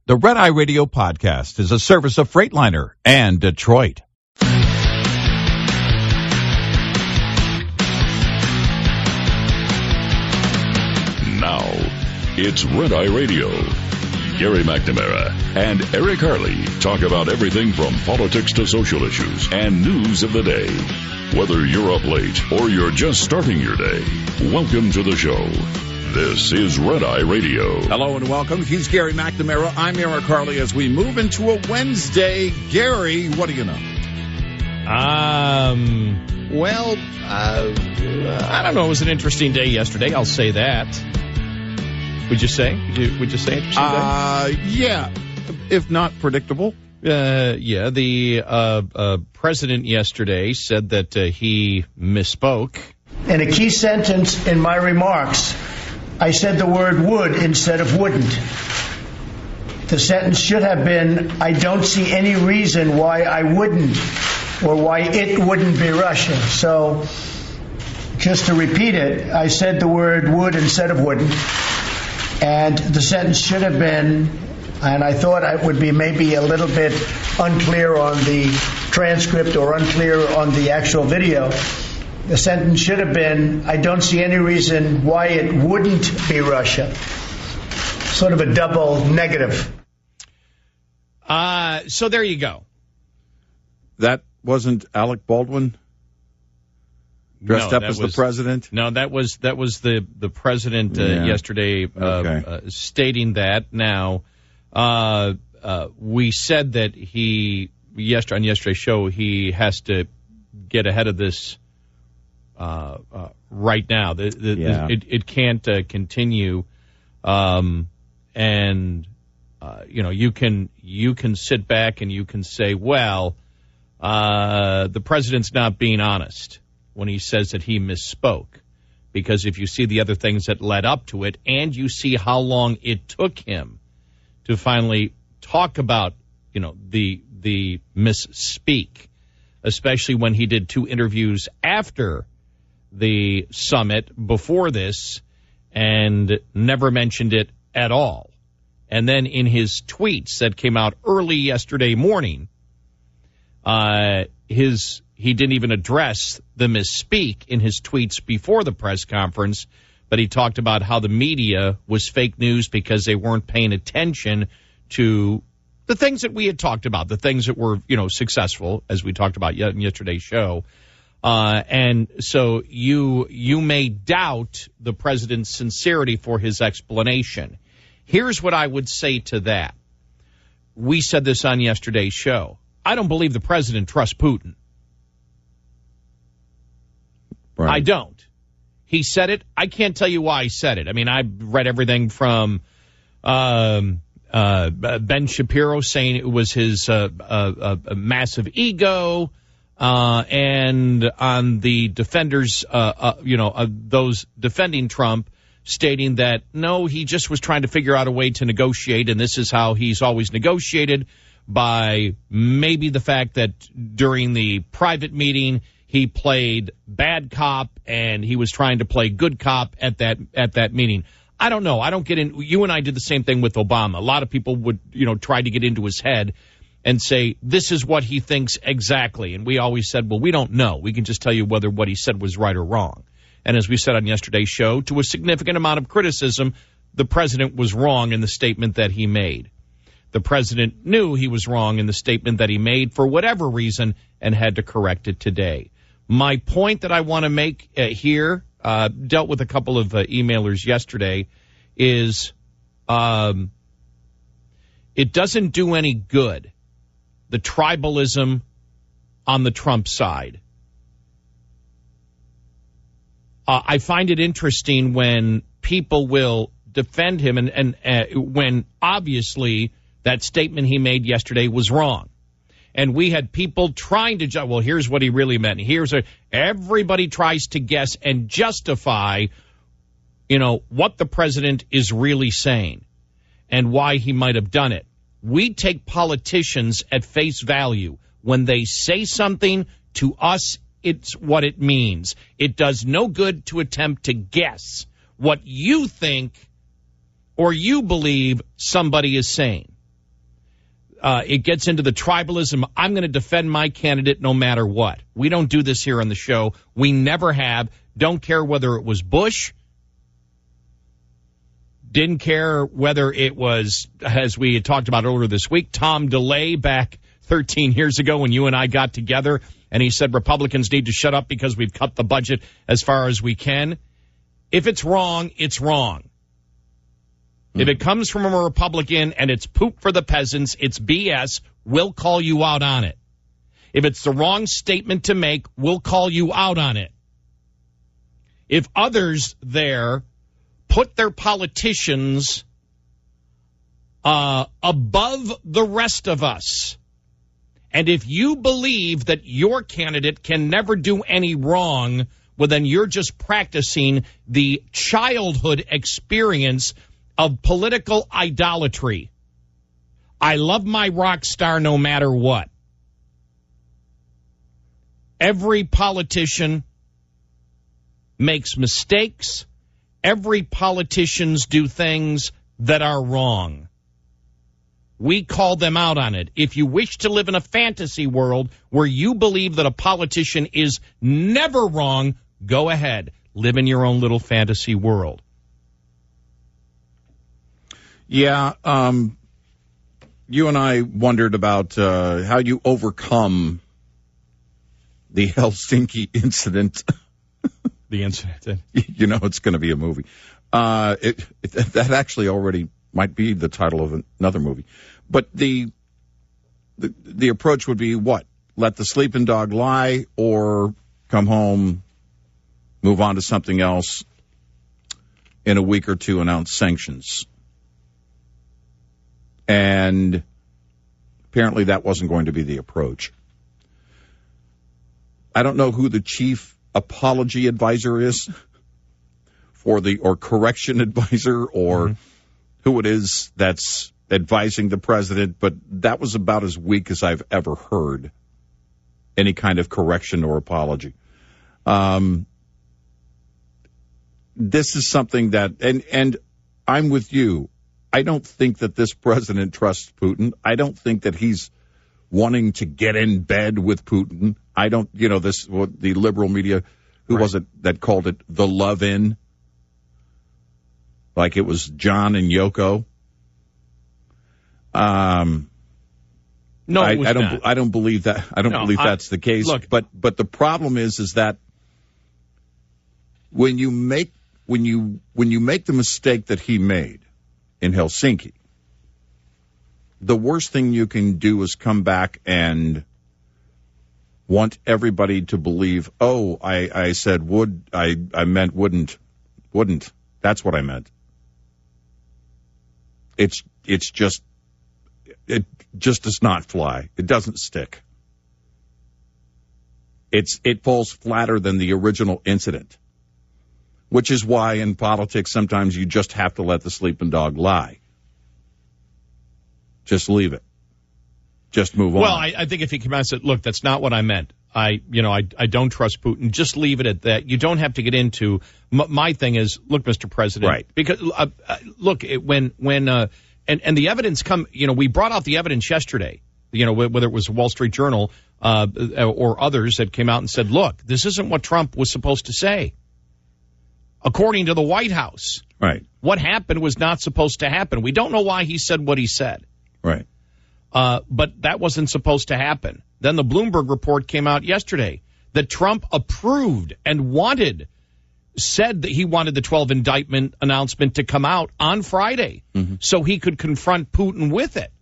The Red Eye Radio podcast is a service of Freightliner and Detroit. Now, it's Red Eye Radio. Gary McNamara and Eric Harley talk about everything from politics to social issues and news of the day. Whether you're up late or you're just starting your day, welcome to the show. This is Red Eye Radio. Hello and welcome. He's Gary McNamara. I'm Eric Harley as we move into a Wednesday. Gary, what do you know? I don't know. It was an interesting day yesterday. I'll say that. Would you say? Would you say interesting day? Yeah, if not predictable. The president yesterday said that he misspoke. In a key sentence in my remarks, I said the word would instead of wouldn't. The sentence should have been, I don't see any reason why I wouldn't, or why it wouldn't be Russia. So, just to repeat it, I said the word would instead of wouldn't. And the sentence should have been, and I thought it would be maybe a little bit unclear on the transcript or unclear on the actual video. The sentence should have been, I don't see any reason why it wouldn't be Russia. Sort of a double negative. So there you go. That wasn't Alec Baldwin dressed up as the president? No, that was the president yesterday stating that. Now, we said that on yesterday's show, he has to get ahead of this right now. It can't continue, you can sit back and you can say, well, the president's not being honest when he says that he misspoke, because if you see the other things that led up to it, and you see how long it took him to finally talk about, the misspeak, especially when he did 2 interviews after the summit before this and never mentioned it at all. And then in his tweets that came out early yesterday morning, he didn't even address the misspeak in his tweets before the press conference, but he talked about how the media was fake news because they weren't paying attention to the things that we had talked about, the things that were, successful, as we talked about in yesterday's show. And so you may doubt the president's sincerity for his explanation. Here's what I would say to that. We said this on yesterday's show. I don't believe the president trusts Putin. Right. I don't. He said it. I can't tell you why he said it. I mean, I read everything from Ben Shapiro saying it was his a massive ego, and on the defenders, those defending Trump, stating that, no, he just was trying to figure out a way to negotiate, and this is how he's always negotiated, by maybe the fact that during the private meeting he played bad cop and he was trying to play good cop at that meeting. I don't know. I don't get in. You and I did the same thing with Obama. A lot of people would, try to get into his head and say, this is what he thinks exactly. And we always said, well, we don't know. We can just tell you whether what he said was right or wrong. And as we said on yesterday's show, to a significant amount of criticism, the president was wrong in the statement that he made. The president knew he was wrong in the statement that he made for whatever reason and had to correct it today. My point that I want to make here, dealt with a couple of emailers yesterday, is it doesn't do any good, the tribalism on the Trump side. I find it interesting when people will defend him and when obviously that statement he made yesterday was wrong. And we had people trying to, well, here's what he really meant. Everybody tries to guess and justify, what the president is really saying and why he might have done it. We take politicians at face value. When they say something, to us, it's what it means. It does no good to attempt to guess what you think or you believe somebody is saying. it gets into the tribalism. I'm going to defend my candidate no matter what. We don't do this here on the show. We never have. Don't care whether it was Bush. Didn't care whether it was, as we had talked about earlier this week, Tom DeLay back 13 years ago when you and I got together and he said Republicans need to shut up because we've cut the budget as far as we can. If it's wrong, it's wrong. If it comes from a Republican and it's poop for the peasants, it's BS, we'll call you out on it. If it's the wrong statement to make, we'll call you out on it. If others there put their politicians above the rest of us, and if you believe that your candidate can never do any wrong, well, then you're just practicing the childhood experience of political idolatry. I love my rock star no matter what. Every politician makes mistakes. Every politician do things that are wrong. We call them out on it. If you wish to live in a fantasy world where you believe that a politician is never wrong, go ahead. Live in your own little fantasy world. Yeah, you and I wondered about how you overcome the Helsinki incident. The incident. You know it's going to be a movie. That actually already might be the title of another movie. But the approach would be what? Let the sleeping dog lie or come home, move on to something else, in a week or two announce sanctions. And apparently that wasn't going to be the approach. I don't know who the chief apology advisor is or correction advisor or who it is that's advising the president, but that was about as weak as I've ever heard any kind of correction or apology. This is something that, and I'm with you. I don't think that this president trusts Putin. I don't think that he's wanting to get in bed with Putin. I don't, the liberal media, who was it that called it the love-in? Like it was John and Yoko. No, it was not. I don't believe that. I don't believe that's the case. Look, but the problem is that when you make the mistake that he made in Helsinki, the worst thing you can do is come back and want everybody to believe, oh, I said would, I meant wouldn't. That's what I meant. It just does not fly. It doesn't stick. It falls flatter than the original incident, which is why in politics sometimes you just have to let the sleeping dog lie. Just leave it. Just move on. Well, I think if he came out and said, look, that's not what I meant. I don't trust Putin. Just leave it at that. You don't have to get into my thing is, look, Mr. President. Right. Because, look, when the evidence we brought out the evidence yesterday, whether it was the Wall Street Journal or others that came out and said, look, this isn't what Trump was supposed to say. According to the White House. Right. What happened was not supposed to happen. We don't know why he said what he said. Right. But that wasn't supposed to happen. Then the Bloomberg report came out yesterday that Trump approved and said that he wanted the 12 indictment announcement to come out on Friday so he could confront Putin with it.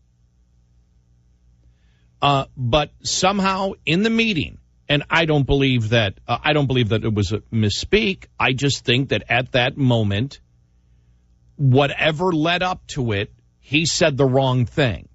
But somehow in the meeting, and I don't believe that it was a misspeak. I just think that at that moment, whatever led up to it, he said the wrong thing.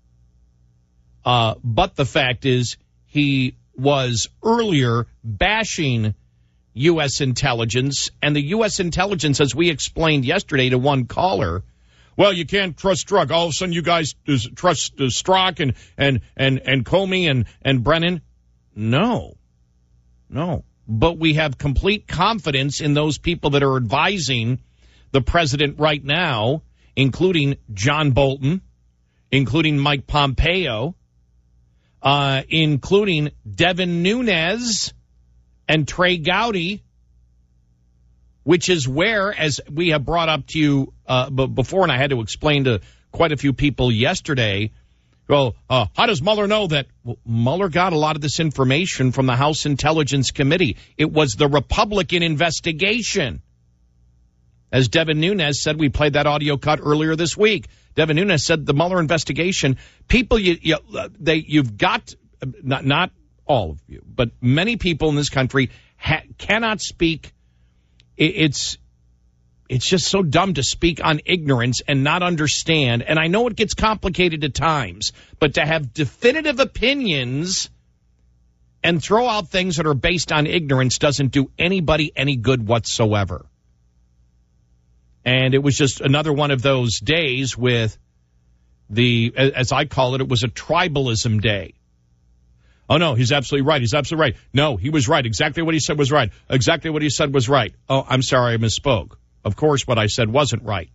But the fact is, he was earlier bashing U.S. intelligence, and the U.S. intelligence, as we explained yesterday to one caller, well, you can't trust Strzok. All of a sudden, you guys trust Strzok and Comey and Brennan. No. But we have complete confidence in those people that are advising the president right now, including John Bolton, including Mike Pompeo, including Devin Nunes and Trey Gowdy, which is where, as we have brought up to you before, and I had to explain to quite a few people yesterday, well, how does Mueller know that? Well, Mueller got a lot of this information from the House Intelligence Committee. It was the Republican investigation. As Devin Nunes said, we played that audio cut earlier this week. Devin Nunes said the Mueller investigation, people, you've got, not all of you, but many people in this country cannot speak. It's just so dumb to speak on ignorance and not understand. And I know it gets complicated at times, but to have definitive opinions and throw out things that are based on ignorance doesn't do anybody any good whatsoever. And it was just another one of those days with as I call it, it was a tribalism day. Oh, no, he's absolutely right. He's absolutely right. No, he was right. Exactly what he said was right. Exactly what he said was right. Oh, I'm sorry, I misspoke. Of course, what I said wasn't right.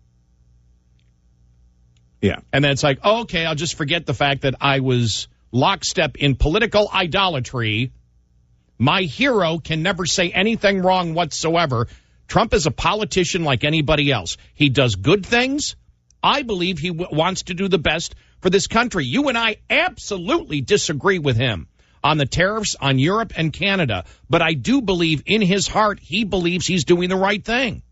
Yeah. And then it's like, oh, okay, I'll just forget the fact that I was lockstep in political idolatry. My hero can never say anything wrong whatsoever. Trump is a politician like anybody else. He does good things. I believe he wants to do the best for this country. You and I absolutely disagree with him on the tariffs on Europe and Canada. But I do believe in his heart he believes he's doing the right thing.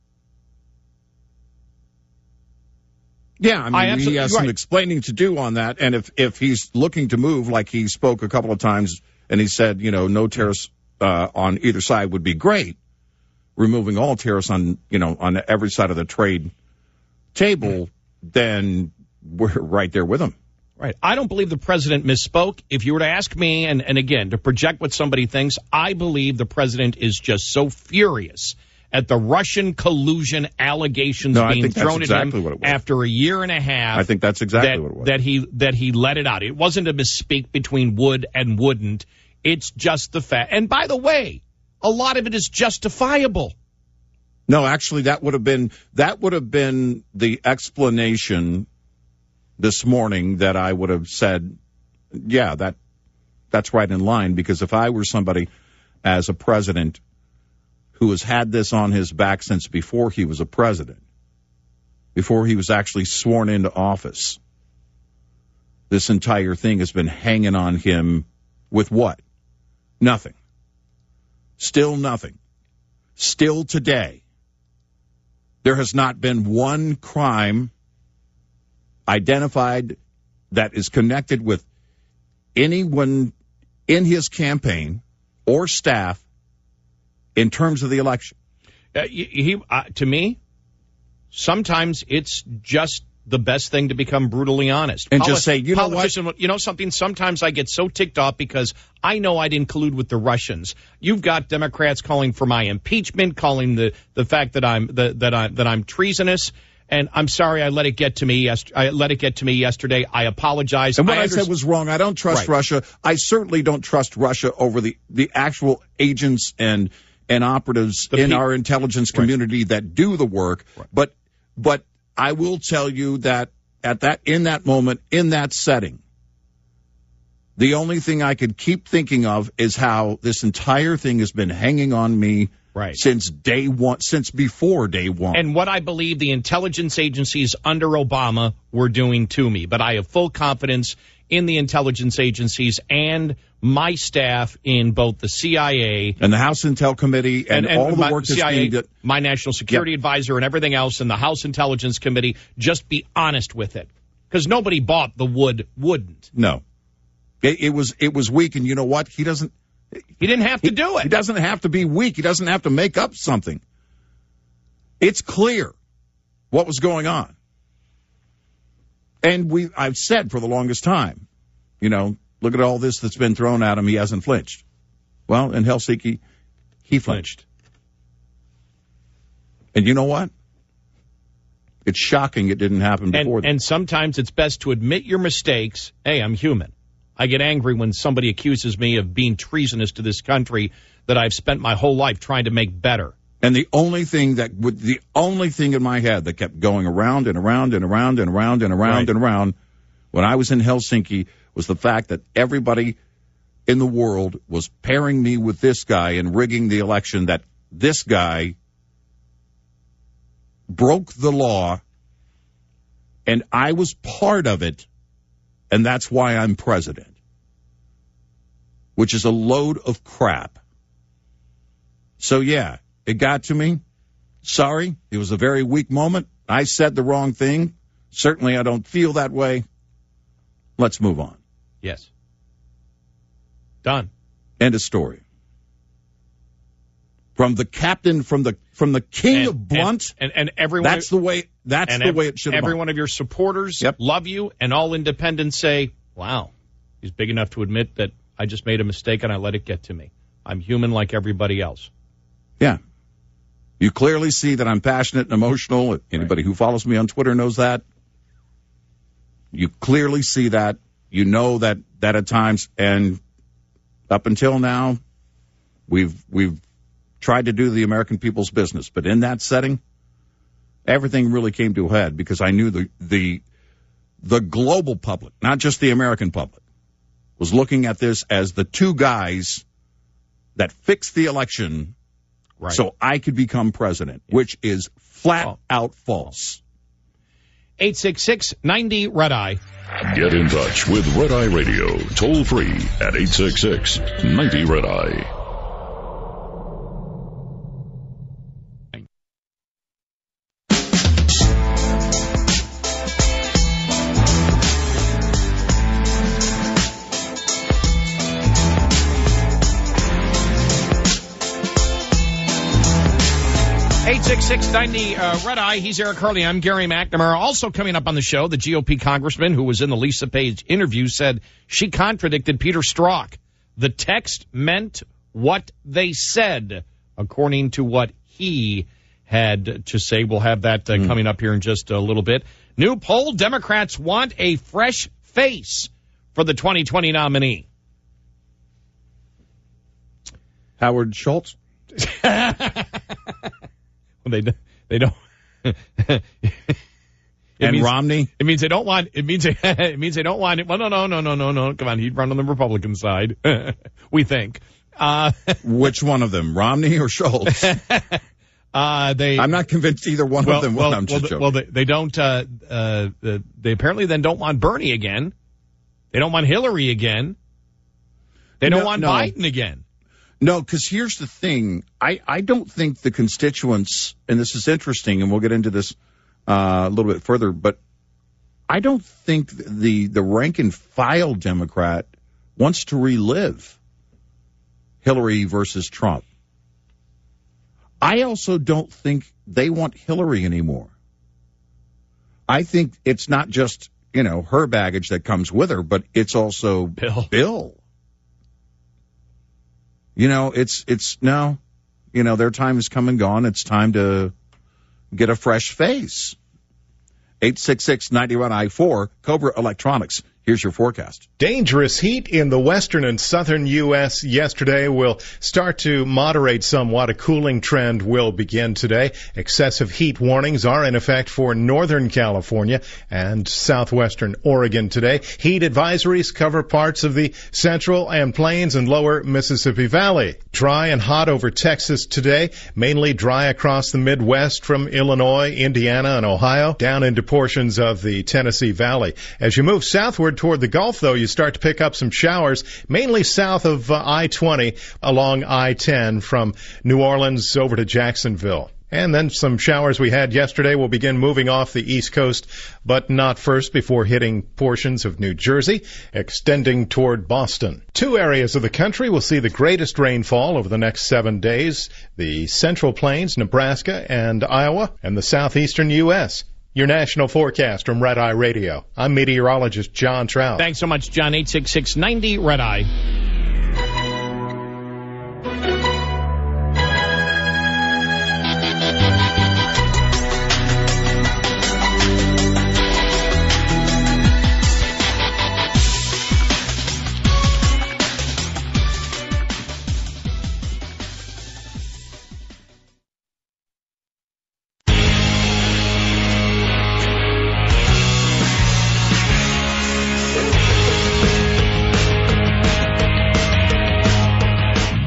Yeah, I mean, he has some explaining to do on that. And if he's looking to move, like he spoke a couple of times, and he said, no tariffs on either side would be great, removing all tariffs on every side of the trade table, then we're right there with him. Right. I don't believe the president misspoke. If you were to ask me, and again, to project what somebody thinks, I believe the president is just so furious at the Russian collusion allegations being thrown at him after a year and a half. I think that's exactly what it was. That he let it out. It wasn't a misspeak between would and wouldn't. It's just the fact. And by the way, a lot of it is justifiable. No, actually, that would have been the explanation this morning that I would have said, yeah, that's right in line. Because if I were somebody as a president who has had this on his back since before he was a president, before he was actually sworn into office, this entire thing has been hanging on him with what? Nothing. Still nothing. Still today. There has not been one crime identified that is connected with anyone in his campaign or staff in terms of the election. To me, sometimes it's just the best thing to become brutally honest. And just say, you know what? You know something? Sometimes I get so ticked off because I know I didn't collude with the Russians. You've got Democrats calling for my impeachment, calling the fact that I'm treasonous. And I'm sorry, I let it get to me yesterday. I apologize. And what I said was wrong. I don't trust Russia. I certainly don't trust Russia over the actual agents and operatives in our intelligence community that do the work. Right. But I will tell you that in that moment, in that setting, the only thing I could keep thinking of is how this entire thing has been hanging on me since day one, since before day one. And what I believe the intelligence agencies under Obama were doing to me. But I have full confidence in the intelligence agencies and my staff in both the CIA and the House Intel Committee and all the work that's CIA, being done. My national security advisor and everything else in the House Intelligence Committee. Just be honest with it, because nobody bought the wouldn't. No, it was weak, and you know what? He didn't have to do it. He doesn't have to be weak. He doesn't have to make up something. It's clear what was going on, and I've said for the longest time, look at all this that's been thrown at him. He hasn't flinched. Well, in Helsinki, he flinched. And you know what? It's shocking it didn't happen before. And sometimes it's best to admit your mistakes. Hey, I'm human. I get angry when somebody accuses me of being treasonous to this country that I've spent my whole life trying to make better. And the only thing in my head that kept going around and around and around and around and around and around when I was in Helsinki was the fact that everybody in the world was pairing me with this guy and rigging the election, that this guy broke the law and I was part of it, and that's why I'm president, which is a load of crap. So, yeah, it got to me. Sorry, it was a very weak moment. I said the wrong thing. Certainly I don't feel that way. Let's move on. Yes. Done. End of story. From the captain, from the king of blunt, and everyone. That's the way it should have Every gone. one of your supporters Yep. love you, and all independents say, wow, he's big enough to admit that I just made a mistake and I let it get to me. I'm human like everybody else. Yeah. You clearly see that I'm passionate and emotional. Anybody who follows me on Twitter knows that. You clearly see that. You know that at times, and up until now, we've tried to do the American people's business. But in that setting, everything really came to a head because I knew the global public, not just the American public, was looking at this as the two guys that fixed the election so I could become president, which is flat out false. 866-90-RED-EYE. Get in touch with Red Eye Radio, toll free at 866-90-RED-EYE. 866-90 Red Eye. He's Eric Hurley. I'm Gary McNamara. Also coming up on the show, the GOP congressman who was in the Lisa Page interview said she contradicted Peter Strzok. The text meant what they said, according to what he had to say. We'll have that coming up here in just a little bit. New poll, Democrats want a fresh face for the 2020 nominee. Howard Schultz? They don't. Romney. It means they don't want. It means they don't want it. Well, no. Come on, he'd run on the Republican side. We think. Which one of them, Romney or Schultz? I'm not convinced either one of them. I'm just joking. Well, they don't. They apparently then don't want Bernie again. They don't want Hillary again. They don't want Biden again. No, because here's the thing. I don't think the constituents, and this is interesting, and we'll get into this a little bit further, but I don't think the rank and file Democrat wants to relive Hillary versus Trump. I also don't think they want Hillary anymore. I think it's not just, her baggage that comes with her, but it's also Bill. It's now, their time has come and gone. It's time to get a fresh face. 866-90-RED-EYE-4, Cobra Electronics. Here's your forecast. Dangerous heat in the western and southern U.S. yesterday will start to moderate somewhat. A cooling trend will begin today. Excessive heat warnings are in effect for northern California and southwestern Oregon today. Heat advisories cover parts of the central and plains and lower Mississippi Valley. Dry and hot over Texas today. Mainly dry across the Midwest from Illinois, Indiana, and Ohio down into portions of the Tennessee Valley. As you move southward toward the Gulf, though, you start to pick up some showers, mainly south of I-20 along I-10 from New Orleans over to Jacksonville. And then some showers we had yesterday will begin moving off the East Coast, but not first before hitting portions of New Jersey, extending toward Boston. Two areas of the country will see the greatest rainfall over the next 7 days: the Central Plains, Nebraska, and Iowa, and the southeastern U.S. Your national forecast from Red Eye Radio. I'm meteorologist John Trout. Thanks so much, John. 866-90-RED-EYE.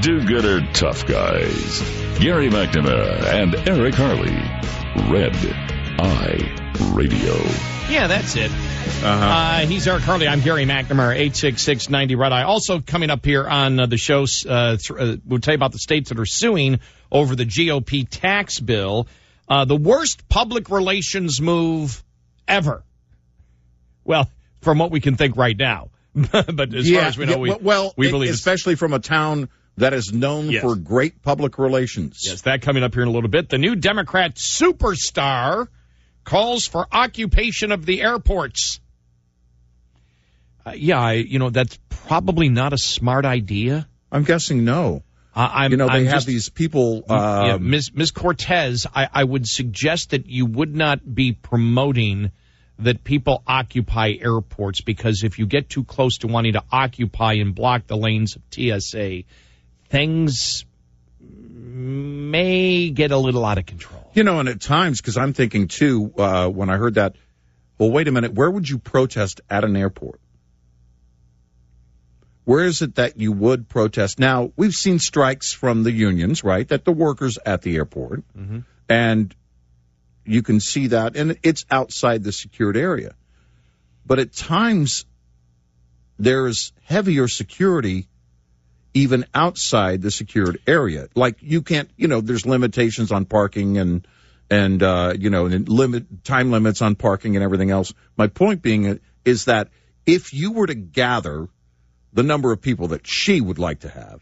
do-gooder tough guys. Gary McNamara and Eric Harley. Red Eye Radio. Yeah, that's it. He's Eric Harley. I'm Gary McNamara, 866-90 Red Eye. Also coming up here on the show, we'll tell you about the states that are suing over the GOP tax bill. The worst public relations move ever. Well, from what we can think right now. But as far as we know, we believe especially from a town that is known for great public relations. Yes, that coming up here in a little bit. The new Democrat superstar calls for occupation of the airports. That's probably not a smart idea. I'm guessing no. They have these people. Ms. Cortez, I would suggest that you would not be promoting that people occupy airports, because if you get too close to wanting to occupy and block the lanes of TSA, things may get a little out of control. And at times, because I'm thinking, too, when I heard that, well, wait a minute, where would you protest at an airport? Where is it that you would protest? Now, we've seen strikes from the unions, right, that the workers at the airport, and you can see that, and it's outside the secured area. But at times, there's heavier security even outside the secured area. Like, you can't, there's limitations on parking and time limits on parking and everything else. My point being is that if you were to gather the number of people that she would like to have,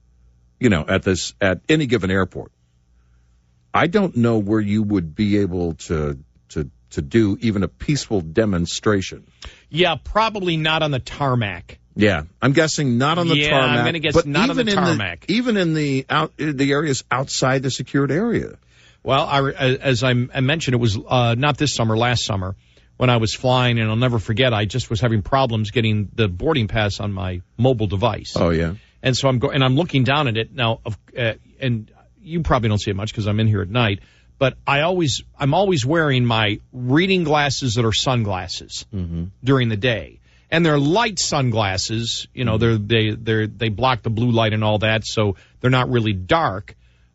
at any given airport, I don't know where you would be able to do even a peaceful demonstration. Yeah, probably not on the tarmac. Yeah, I'm guessing not on the tarmac. I'm going to guess not on the tarmac. Even in the areas outside the secured area. Well, as I mentioned, it was not this summer, last summer, when I was flying, and I'll never forget, I just was having problems getting the boarding pass on my mobile device. Oh, yeah. And so I'm looking down at it now, and you probably don't see it much because I'm in here at night, but I'm always wearing my reading glasses that are sunglasses during the day. And they're light sunglasses, they block the blue light and all that, so they're not really dark.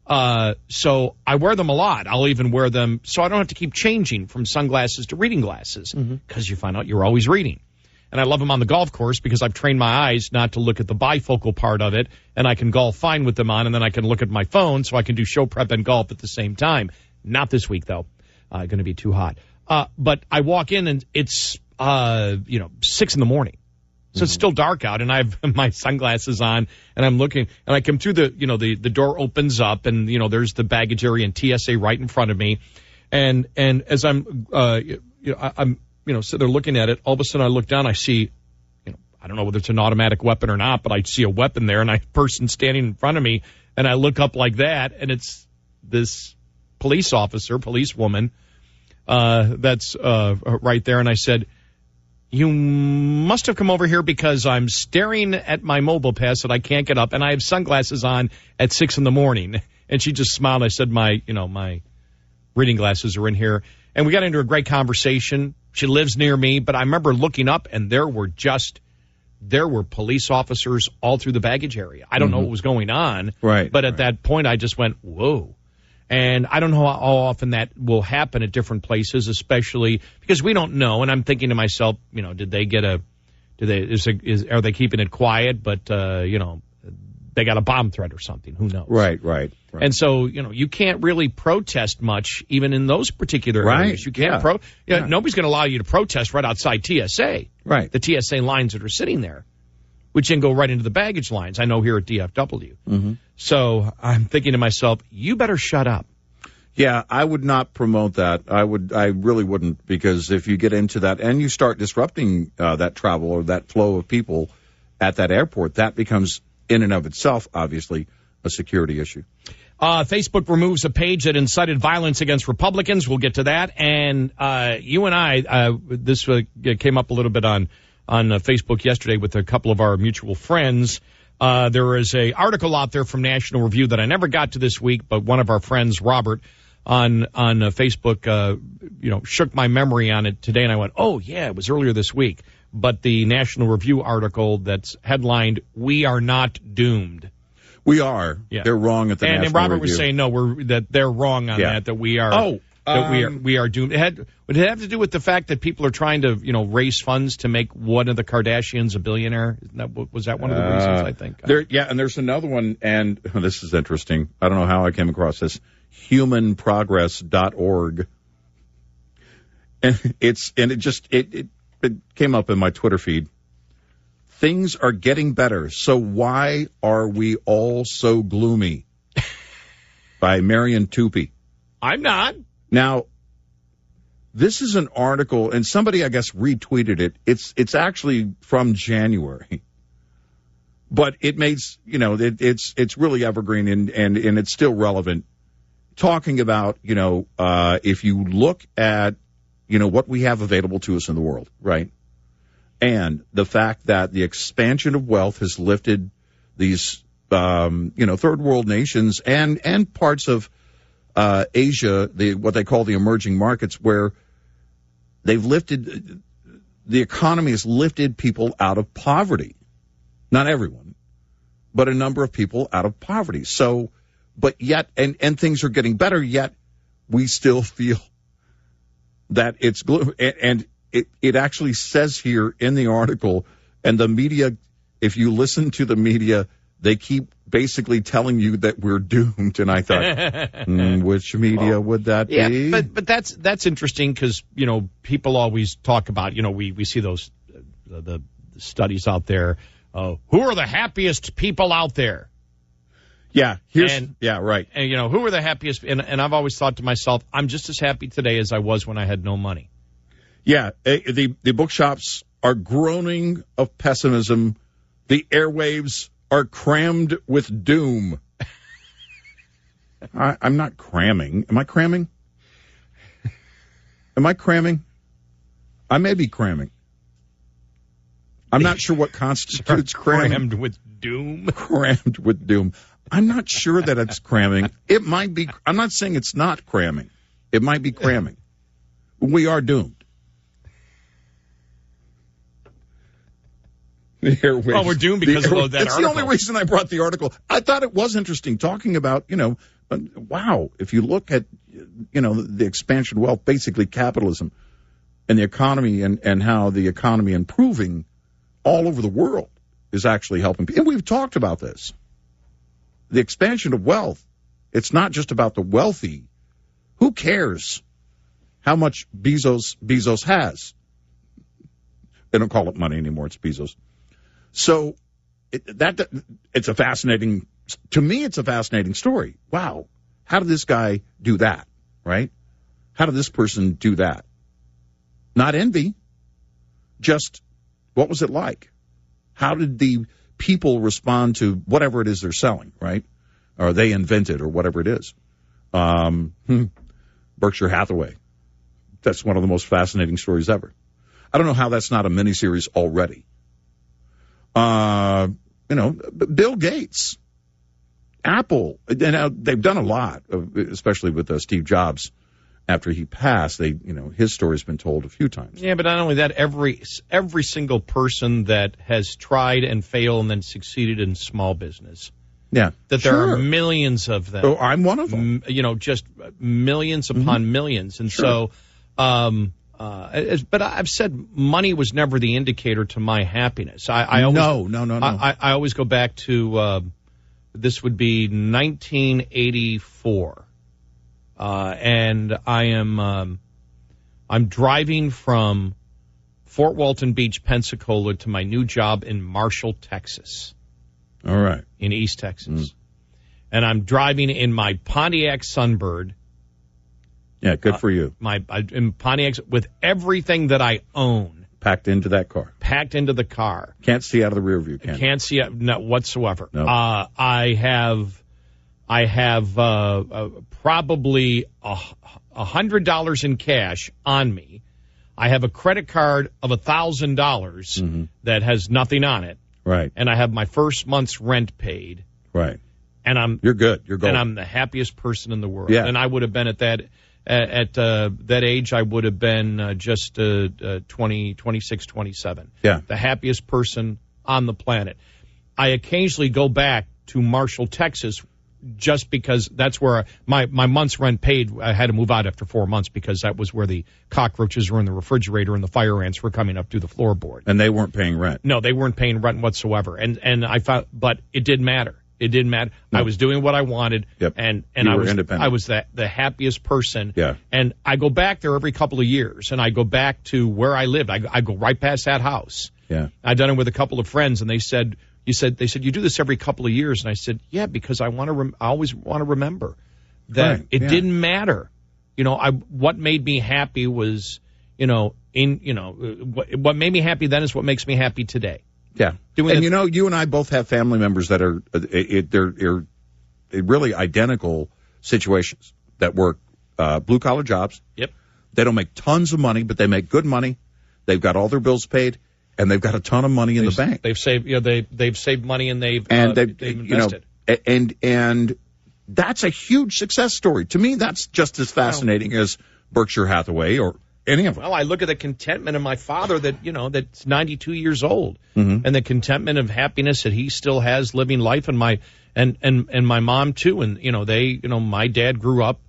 So I wear them a lot. I'll even wear them so I don't have to keep changing from sunglasses to reading glasses, because you find out you're always reading. And I love them on the golf course because I've trained my eyes not to look at the bifocal part of it, and I can golf fine with them on, and then I can look at my phone so I can do show prep and golf at the same time. Not this week, though. Going to be too hot. But I walk in, and it's 6 in the morning. So it's still dark out, and I have my sunglasses on, and I'm looking, and I come through the door opens up, and, there's the baggage area and TSA right in front of me. And as I'm so they're looking at it, all of a sudden I look down, I see, I don't know whether it's an automatic weapon or not, but I see a weapon there, and a person standing in front of me, and I look up like that, and it's this policewoman, that's right there, and I said, "You must have come over here because I'm staring at my mobile pass that I can't get up, and I have sunglasses on at 6 in the morning." And she just smiled. I said, my reading glasses are in here. And we got into a great conversation. She lives near me, but I remember looking up, and there were police officers all through the baggage area. I don't know what was going on. Right. But at that point, I just went, whoa. And I don't know how often that will happen at different places, especially because we don't know. And I'm thinking to myself, did they get are they keeping it quiet? But, they got a bomb threat or something. Who knows? Right. And so, you can't really protest much even in those particular areas. You can't nobody's going to allow you to protest right outside TSA. Right. The TSA lines that are sitting there, which then go right into the baggage lines. I know here at DFW. So I'm thinking to myself, you better shut up. Yeah, I would not promote that. I really wouldn't, because if you get into that and you start disrupting that travel or that flow of people at that airport, that becomes in and of itself, obviously, a security issue. Facebook removes a page that incited violence against Republicans. We'll get to that. And you and I, this came up a little bit on Facebook yesterday with a couple of our mutual friends. There is a article out there from National Review that I never got to this week, but one of our friends, Robert, on Facebook, shook my memory on it today, and I went, oh, yeah, it was earlier this week. But the National Review article that's headlined, "We Are Not Doomed." We are. Yeah. They're wrong at the National And Robert Review. was saying, no, that they're wrong on that we are we are doomed. Would it have to do with the fact that people are trying to, raise funds to make one of the Kardashians a billionaire? Was that one of the reasons, I think? And there's another one, and this is interesting. I don't know how I came across this. Humanprogress.org. And it came up in my Twitter feed. Things are getting better, so why are we all so gloomy? By Marion Tupy. I'm not. Now, this is an article, and somebody, I guess, retweeted it. It's actually from January. But it makes, it's really evergreen and it's still relevant. Talking about, if you look at, what we have available to us in the world, right? And the fact that the expansion of wealth has lifted these, third world nations and parts of Asia, what they call the emerging markets, where they've lifted, the economy has lifted people out of poverty. Not everyone, but a number of people out of poverty. So, but yet, and things are getting better, yet we still feel that it's gloom. And it actually says here in the article, and the media, if you listen to the media, they keep basically telling you that we're doomed. And I thought, which media would that be? Yeah, but that's interesting because, people always talk about, we see those, the studies out there. Who are the happiest people out there? Yeah. Right. And, who are the happiest? And I've always thought to myself, I'm just as happy today as I was when I had no money. Yeah. The bookshops are groaning of pessimism. The airwaves are crammed with doom. I'm not cramming. Am I cramming? Am I cramming? I may be cramming. I'm not sure what constitutes cramming. Crammed with doom? Crammed with doom. I'm not sure that it's cramming. It might be. I'm not saying it's not cramming. It might be cramming. We are doomed. Well, we're doomed because of that article. It's the only reason I brought the article. I thought it was interesting talking about, wow, if you look at, the expansion of wealth, basically capitalism and the economy and how the economy improving all over the world is actually helping people. And we've talked about this. The expansion of wealth, it's not just about the wealthy. Who cares how much Bezos has? They don't call it money anymore. It's Bezos. So it's a fascinating, to me, it's a fascinating story. Wow. How did this guy do that? Right? How did this person do that? Not envy. Just what was it like? How did the people respond to whatever it is they're selling, right? Or they invented or whatever it is. Berkshire Hathaway. That's one of the most fascinating stories ever. I don't know how that's not a miniseries already. Bill Gates, Apple, they've done a lot, especially with Steve Jobs. After he passed, his story's been told a few times. Yeah, but not only that, every single person that has tried and failed and then succeeded in small business. Yeah, that there are millions of them. Oh, I'm one of them. Just millions upon millions, and so. But I've said money was never the indicator to my happiness. I always, No. I always go back to this would be 1984, and I'm driving from Fort Walton Beach, Pensacola, to my new job in Marshall, Texas. All right, in East Texas, and I'm driving in my Pontiac Sunbird. Yeah, good for you. In Pontiac with everything that I own. Packed into that car. Packed into the car. Can't see out of the rear view, can you? Can't see it whatsoever. No. I have probably $100 in cash on me. I have a credit card of $1,000 that has nothing on it. Right. And I have my first month's rent paid. Right. And you're good. You're golden. And I'm the happiest person in the world. Yeah. And I would have been at that age, I would have been just 26, 27. Yeah. The happiest person on the planet. I occasionally go back to Marshall, Texas, just because that's where my month's rent paid. I had to move out after 4 months because that was where the cockroaches were in the refrigerator and the fire ants were coming up through the floorboard. And they weren't paying rent. No, they weren't paying rent whatsoever. And I found, but it didn't matter. It didn't matter. No. I was doing what I wanted. Yep. And I was independent. I was the happiest person. Yeah. And I go back there every couple of years, and I go back to where I lived. I go right past that house. Yeah. I've done it with a couple of friends, and they said, you do this every couple of years, and I said, yeah, because I always want to remember that right. It didn't matter. What made me happy was, what made me happy then is what makes me happy today. Yeah. And you and I both have family members that are they're really identical situations that work blue collar jobs. Yep. They don't make tons of money, but they make good money. They've got all their bills paid. And they've got a ton of money in the bank. They've saved, they've saved money and they've invested. And that's a huge success story. To me, that's just as fascinating as Berkshire Hathaway or any of them. Well, I look at the contentment of my father that's 92 years old, mm-hmm. and the contentment of happiness that he still has living life, and my mom too. And my dad grew up,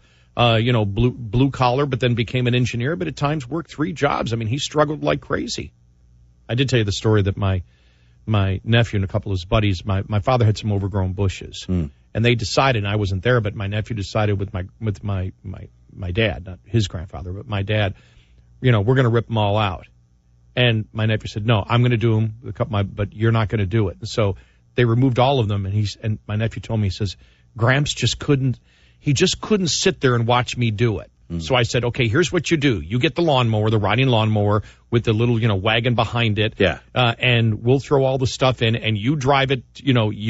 blue collar, but then became an engineer, but at times worked 3 jobs. I mean, he struggled like crazy. I did tell you the story that my nephew and a couple of his buddies, my father had some overgrown bushes, and they decided, and I wasn't there, but my nephew decided with my dad, not his grandfather, but my dad, we're going to rip them all out. And my nephew said, no, I'm going to do them, but you're not going to do it. And so they removed all of them, and my nephew told me, he says, Gramps just couldn't sit there and watch me do it. So I said, okay, here's what you do. You get the lawnmower, the riding lawnmower with the little, wagon behind it. Yeah. And we'll throw all the stuff in and you drive it, to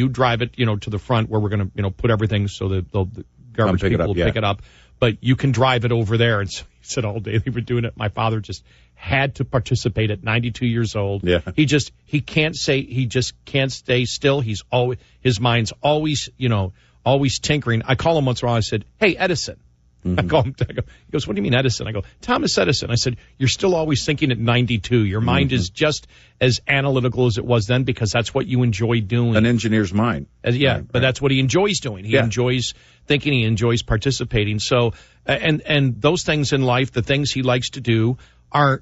the front where we're going to, put everything so that the garbage people will pick it up. But you can drive it over there. And so he said all day they were doing it. My father just had to participate at 92 years old. Yeah. He just can't stay still. His mind's always, always tinkering. I call him once in a while. I said, hey, Edison. Mm-hmm. I call him. He goes, what do you mean Edison? I go, Thomas Edison. I said, you're still always thinking at 92. Your mind is just as analytical as it was then because that's what you enjoy doing. An engineer's mind. But that's what he enjoys doing. He enjoys thinking. He enjoys participating. So, and those things in life, the things he likes to do are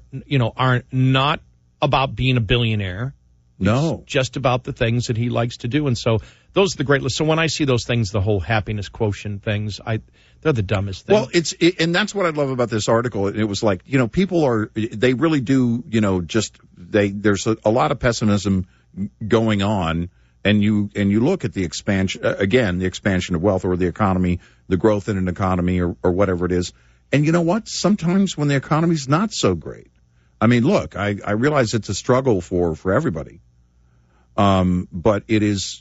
not about being a billionaire. No. It's just about the things that he likes to do. And so those are the great lists. So when I see those things, the whole happiness quotient things, they're the dumbest thing. Well, and that's what I love about this article. It was like, people they really do, there's a lot of pessimism going on, and you look at the expansion of wealth or the economy, the growth in an economy or whatever it is. And you know what? Sometimes when the economy's not so great. I mean, look, I realize it's a struggle for everybody. But it is,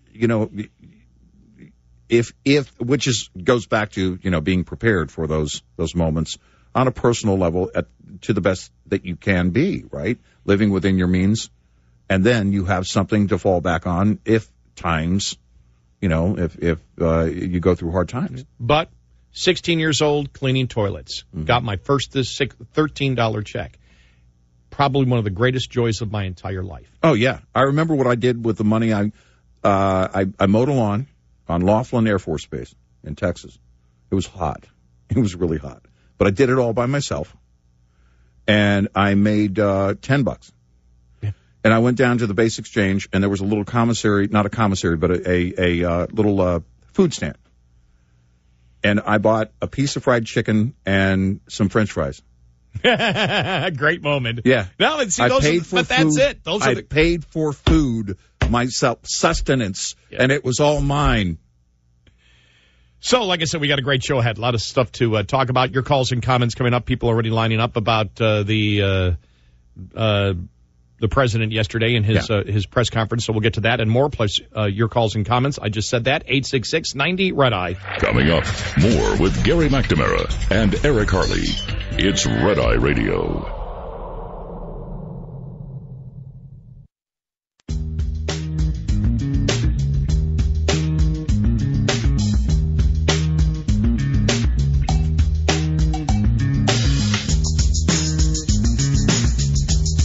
goes back to, being prepared for those moments on a personal level to the best that you can be, right? Living within your means. And then you have something to fall back on if times, if you go through hard times. But 16 years old, cleaning toilets. Mm-hmm. Got my first $13 check. Probably one of the greatest joys of my entire life. Oh, yeah. I remember what I did with the money. I mowed a lawn on Laughlin Air Force Base in Texas. It was hot. It was really hot. But I did it all by myself. And I made $10. Yeah. And I went down to the base exchange, and there was a little commissary, not a commissary, but a little food stand. And I bought a piece of fried chicken and some French fries. Great moment. Yeah. No, and see, that's it. I paid for food myself, sustenance, and it was all mine. So, like I said, we got a great show ahead. A lot of stuff to talk about. Your calls and comments coming up. People already lining up about the president yesterday and his press conference. So we'll get to that and more, plus your calls and comments. I just said that. 866-90 Red Eye. Coming up, more with Gary McNamara and Eric Harley. It's Red Eye Radio.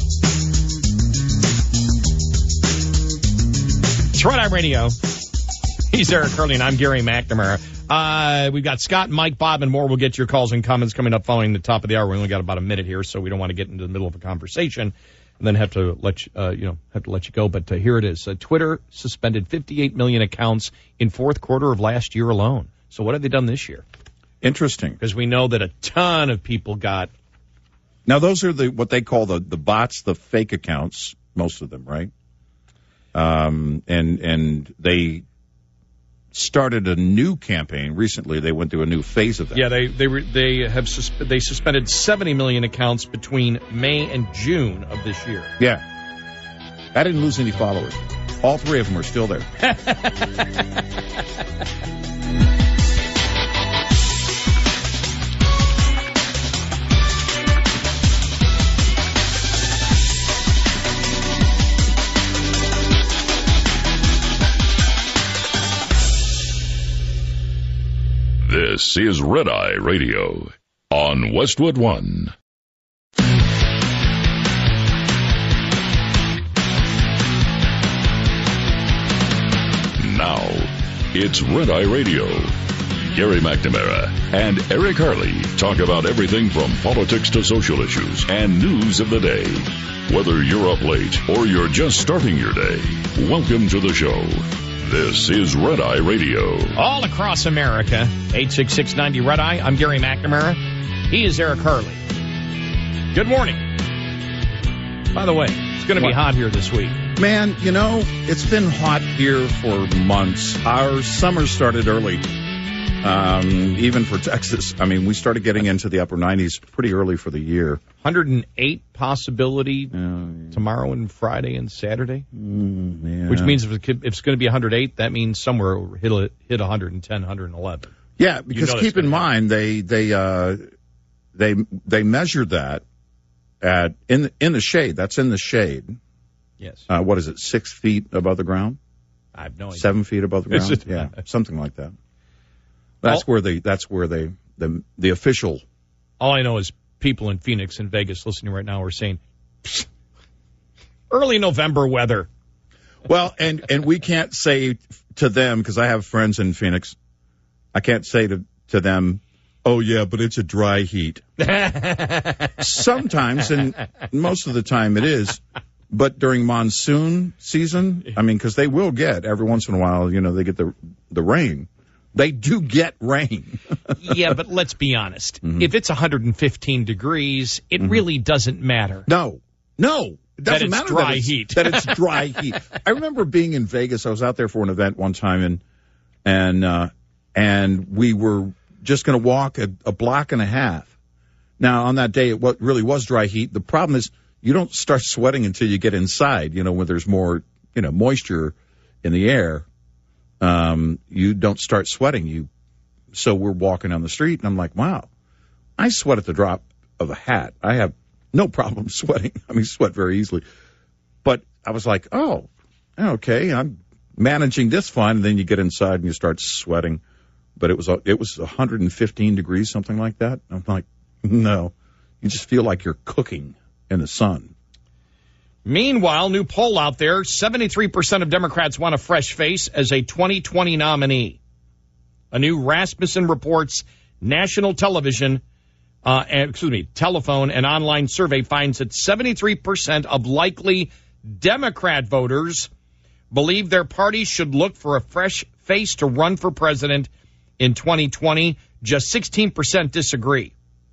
It's Red Eye Radio. He's Eric Hurley, and I'm Gary McNamara. We've got Scott, Mike, Bob, and more. We'll get your calls and comments coming up following the top of the hour. We only got about a minute here, so we don't want to get into the middle of a conversation and then have to let you go. But here it is. Twitter suspended 58 million accounts in fourth quarter of last year alone. So what have they done this year? Interesting. Because we know that a ton of people got. Now, those are what they call the bots, the fake accounts, most of them, right? And they started a new campaign recently. They went through a new phase of that. Yeah, they suspended 70 million accounts between May and June of this year. Yeah. I didn't lose any followers. All three of them are still there. This is Red Eye Radio on Westwood One. Now, it's Red Eye Radio. Gary McNamara and Eric Harley talk about everything from politics to social issues and news of the day. Whether you're up late or you're just starting your day, welcome to the show. This is Red Eye Radio. All across America, 866-90-RED-EYE. I'm Gary McNamara. He is Eric Harley. Good morning. By the way, it's going to be hot here this week. Man, it's been hot here for months. Our summer started early, even for Texas. I mean, we started getting into the upper 90s pretty early for the year. 108 possibility tomorrow and Friday and Saturday, yeah. Which means if it's going to be 108, that means somewhere it'll hit 110, 111. Yeah, because keep in mind they measured that in the shade. That's in the shade. Yes. What is it? 6 feet above the ground? I have no idea. 7 feet above the ground? Yeah, something like that. That's where the official. All I know is people in Phoenix and Vegas listening right now are saying early November weather. Well, and we can't say to them, because I have friends in Phoenix, I can't say to them, oh yeah, but it's a dry heat. Sometimes, and most of the time it is. But during monsoon season, I mean, because they will get every once in a while, they get the rain. They do get rain. Yeah, but let's be honest. Mm-hmm. If it's 115 degrees, it really doesn't matter. No, it doesn't matter that it's dry heat. I remember being in Vegas. I was out there for an event one time, and we were just going to walk a block and a half. Now, on that day, it really was dry heat. The problem is, you don't start sweating until you get inside, when there's more, moisture in the air. You don't start sweating. So we're walking down the street, and I'm like, wow, I sweat at the drop of a hat. I have no problem sweating. I mean, sweat very easily. But I was like, oh, okay, I'm managing this fine. And then you get inside and you start sweating. But it was 115 degrees, something like that. I'm like, no, you just feel like you're cooking in the sun. Meanwhile, new poll out there, 73% of Democrats want a fresh face as a 2020 nominee. A new Rasmussen Reports national telephone and online survey finds that 73% of likely Democrat voters believe their party should look for a fresh face to run for president in 2020. Just 16% disagree.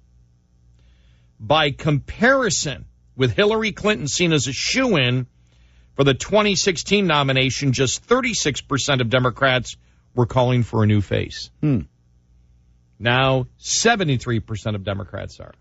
By comparison, with Hillary Clinton seen as a shoo-in for the 2016 nomination, just 36% of Democrats were calling for a new face. Now, 73% of Democrats are.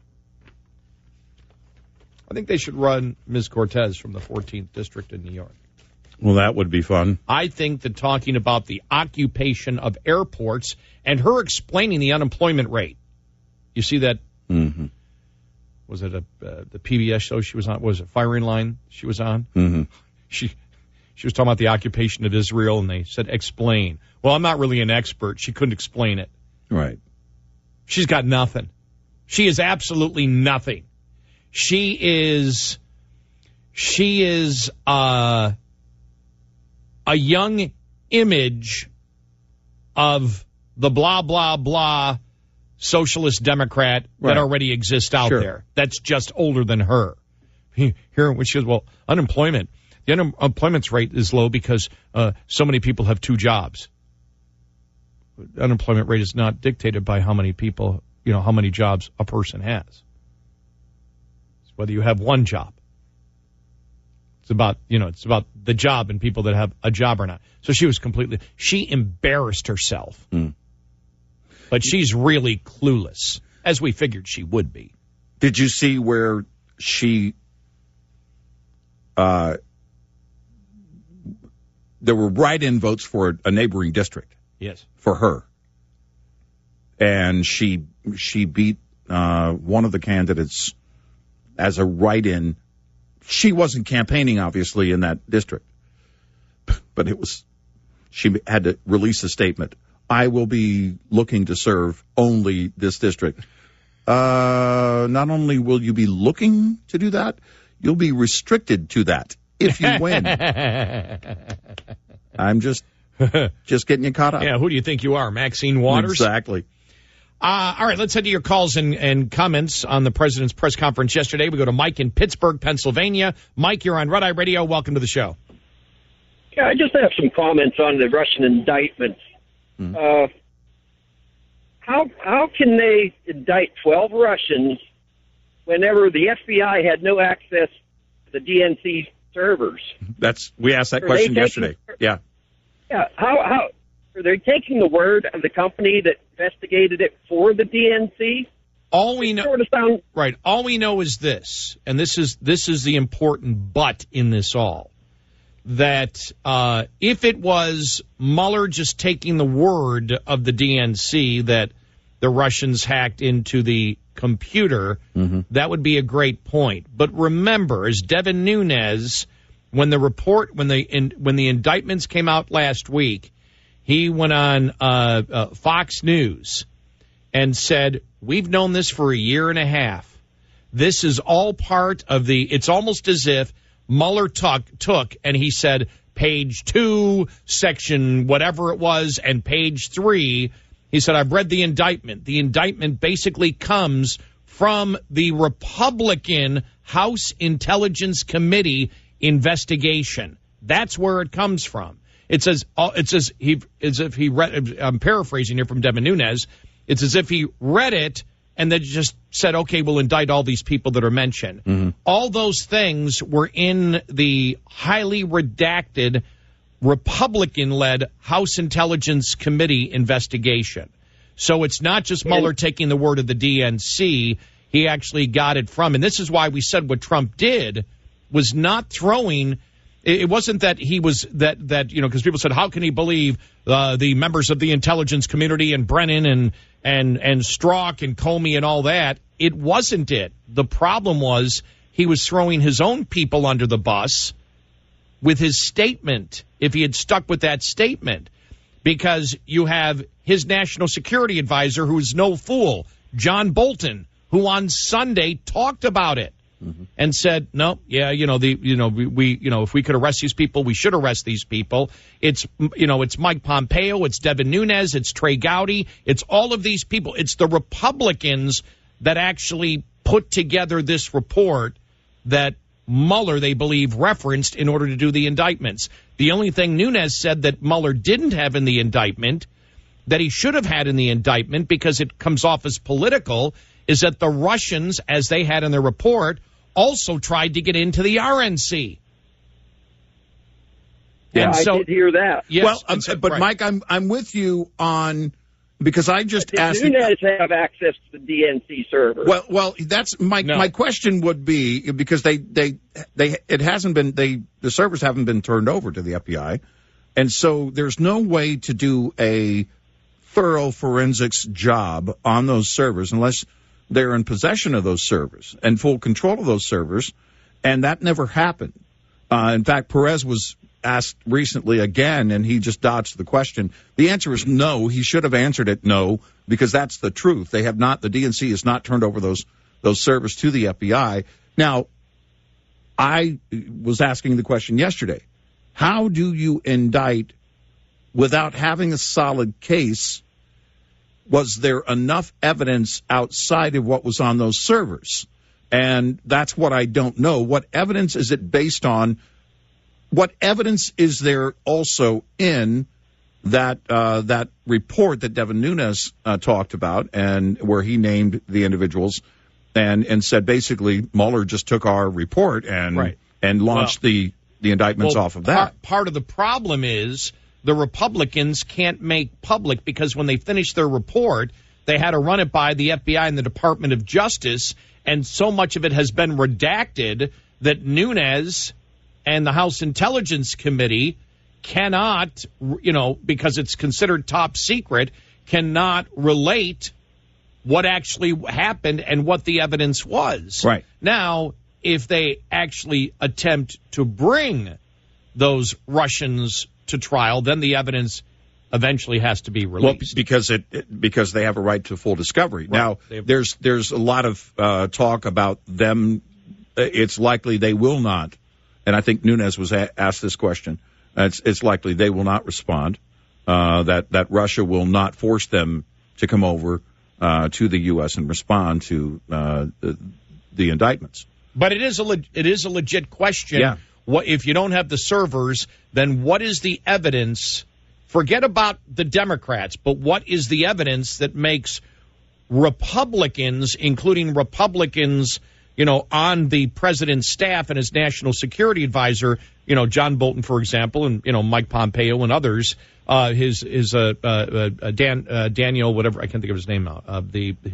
I think they should run Ms. Cortez from the 14th District in New York. Well, that would be fun. I think that talking about the occupation of airports and her explaining the unemployment rate. You see that? Mm-hmm. Was it the PBS show she was on? Was it Firing Line she was on? Mm-hmm. She was talking about the occupation of Israel, and they said, explain. Well, I'm not really an expert. She couldn't explain it. Right. She's got nothing. She is absolutely nothing. She is a young image of the blah, blah, blah socialist Democrat that already exists out there. That's just older than her. Here, when she goes, well, unemployment. The unemployment rate is low because so many people have two jobs. The unemployment rate is not dictated by how many people, how many jobs a person has. It's whether you have one job. It's about the job and people that have a job or not. So she embarrassed herself. But she's really clueless, as we figured she would be. Did you see where she, there were write-in votes for a neighboring district? Yes. For her. And she beat one of the candidates as a write-in. She wasn't campaigning, obviously, in that district. But she had to release a statement. I will be looking to serve only this district. Not only will you be looking to do that, you'll be restricted to that if you win. I'm just getting you caught up. Yeah, who do you think you are, Maxine Waters? Exactly. All right, let's head to your calls and comments on the president's press conference yesterday. We go to Mike in Pittsburgh, Pennsylvania. Mike, you're on Red Eye Radio. Welcome to the show. Yeah, I just have some comments on the Russian indictments. How can they indict 12 Russians whenever the FBI had no access to the DNC servers? We asked that question yesterday. Yeah. Yeah. How are they taking the word of the company that investigated it for the DNC? All we know, right? All we know is this, and this is the important but in this all. That if it was Mueller just taking the word of the DNC that the Russians hacked into the computer, that would be a great point. But remember, as Devin Nunes, when the indictments came out last week, he went on Fox News and said, we've known this for a year and a half. This is all part of it's almost as if Mueller took and he said, page 2, section whatever it was, and page 3, he said, I've read the indictment. The indictment basically comes from the Republican House Intelligence Committee investigation. That's where it comes from. It's as if he read, I'm paraphrasing here from Devin Nunes, it's as if he read it and then just said, okay, we'll indict all these people that are mentioned. All those things were in the highly redacted Republican-led House Intelligence Committee investigation. So it's not just Mueller taking the word of the DNC. He actually got it from, and this is why we said what Trump did was not throwing. It wasn't that he was that because people said, how can he believe the members of the intelligence community and Brennan and Strzok and Comey and all that? It wasn't it. The problem was he was throwing his own people under the bus with his statement, if he had stuck with that statement, because you have his national security advisor, who's no fool, John Bolton, who on Sunday talked about it. And said, no, yeah, if we could arrest these people, we should arrest these people. It's Mike Pompeo, it's Devin Nunes, it's Trey Gowdy, it's all of these people. It's the Republicans that actually put together this report that Mueller, they believe, referenced in order to do the indictments. The only thing Nunes said that Mueller didn't have in the indictment, that he should have had in the indictment because it comes off as political, is that the Russians, as they had in their report, also tried to get into the RNC. Yeah, I did hear that. Yes, but Mike, I'm with you on, because I just asked. Did Nunes have access to the DNC server? Well, that's my question would be, because the servers haven't been turned over to the FBI, and so there's no way to do a thorough forensics job on those servers unless they're in possession of those servers and full control of those servers, and that never happened. In fact, Perez was asked recently again, and he just dodged the question. The answer is no. He should have answered it no, because that's the truth. They have not. The DNC has not turned over those servers to the FBI. Now, I was asking the question yesterday: how do you indict without having a solid case, was there enough evidence outside of what was on those servers? And that's what I don't know. What evidence is it based on? What evidence is there also in that that report that Devin Nunes talked about, and where he named the individuals and said basically Mueller just took our report and launched the indictments off of that? Part of the problem is the Republicans can't make public, because when they finished their report, they had to run it by the FBI and the Department of Justice, and so much of it has been redacted that Nunes and the House Intelligence Committee cannot, because it's considered top secret, cannot relate what actually happened and what the evidence was. Right. Now, if they actually attempt to bring those Russians to trial, then the evidence eventually has to be released. Well, because they have a right to full discovery. Right. Now, there's a lot of talk about them. It's likely they will not, and I think Nunes was asked this question. It's likely they will not respond, that Russia will not force them to come over to the U.S. and respond to the indictments. But it is a legit question. Yeah. What if you don't have the servers, then what is the evidence? Forget about the Democrats, but what is the evidence that makes Republicans, including Republicans, on the president's staff and his national security advisor, John Bolton, for example, and, Mike Pompeo and others, Daniel, whatever, I can't think of his name now,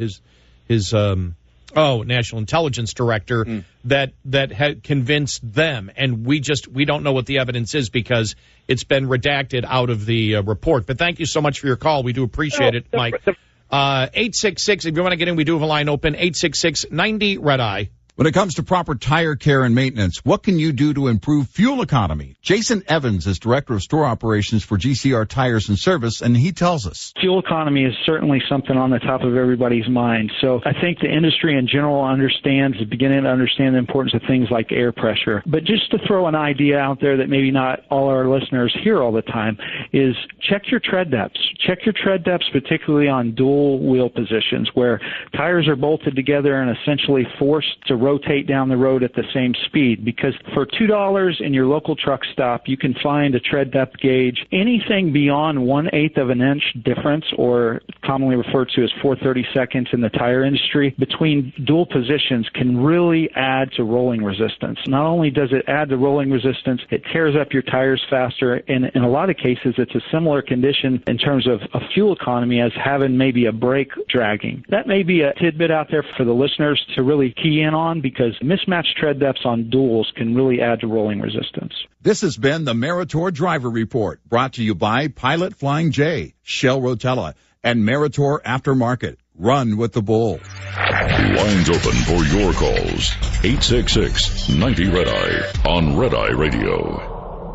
National Intelligence Director, that had convinced them. And we don't know what the evidence is because it's been redacted out of the report. But thank you so much for your call. We do appreciate it, Mike. 866, if you want to get in, we do have a line open, 866-90-RED-EYE. When it comes to proper tire care and maintenance, what can you do to improve fuel economy? Jason Evans is Director of Store Operations for GCR Tires and Service, and he tells us. Fuel economy is certainly something on the top of everybody's mind. So I think the industry in general is beginning to understand the importance of things like air pressure. But just to throw an idea out there that maybe not all our listeners hear all the time is check your tread depths. Check your tread depths, particularly on dual wheel positions where tires are bolted together and essentially forced to rotate down the road at the same speed, because for $2 in your local truck stop, you can find a tread depth gauge. Anything beyond 1/8 of an inch difference, or commonly referred to as 4/32 in the tire industry, between dual positions can really add to rolling resistance. Not only does it add to rolling resistance, it tears up your tires faster, and in a lot of cases, it's a similar condition in terms of a fuel economy as having maybe a brake dragging. That may be a tidbit out there for the listeners to really key in on, because mismatched tread depths on duals can really add to rolling resistance. This has been the Meritor Driver Report, brought to you by Pilot Flying J, Shell Rotella, and Meritor Aftermarket. Run with the bull. Lines open for your calls. 866-90-RED-EYE on Red Eye Radio.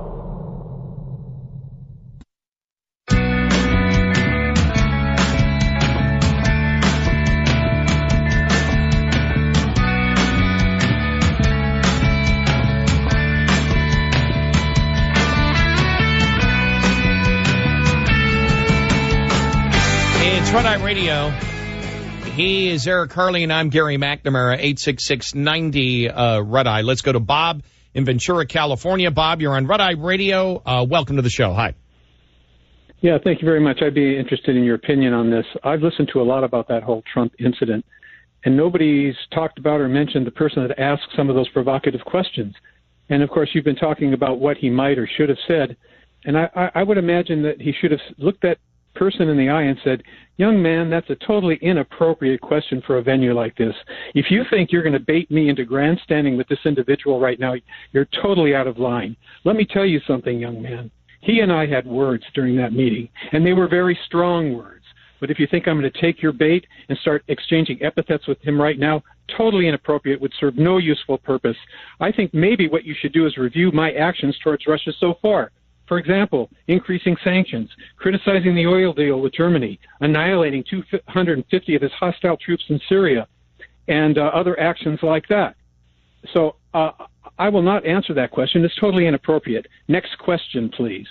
Red Eye Radio. He is Eric Harley, and I'm Gary McNamara, 866-90-RED-EYE. Let's go to Bob in Ventura, California. Bob, you're on Red Eye Radio. Welcome to the show. Hi. Yeah, thank you very much. I'd be interested in your opinion on this. I've listened to a lot about that whole Trump incident, and nobody's talked about or mentioned the person that asked some of those provocative questions. And, of course, you've been talking about what he might or should have said, and I would imagine that he should have looked that person in the eye and said, "Young man, that's a totally inappropriate question for a venue like this. If you think you're going to bait me into grandstanding with this individual right now, you're totally out of line. Let me tell you something, young man. He and I had words during that meeting, and they were very strong words. But if you think I'm going to take your bait and start exchanging epithets with him right now, totally inappropriate, would serve no useful purpose. I think maybe what you should do is review my actions towards Russia so far. For example, increasing sanctions, criticizing the oil deal with Germany, annihilating 250 of his hostile troops in Syria, and other actions like that." So I will not answer that question. It's totally inappropriate. Next question, please.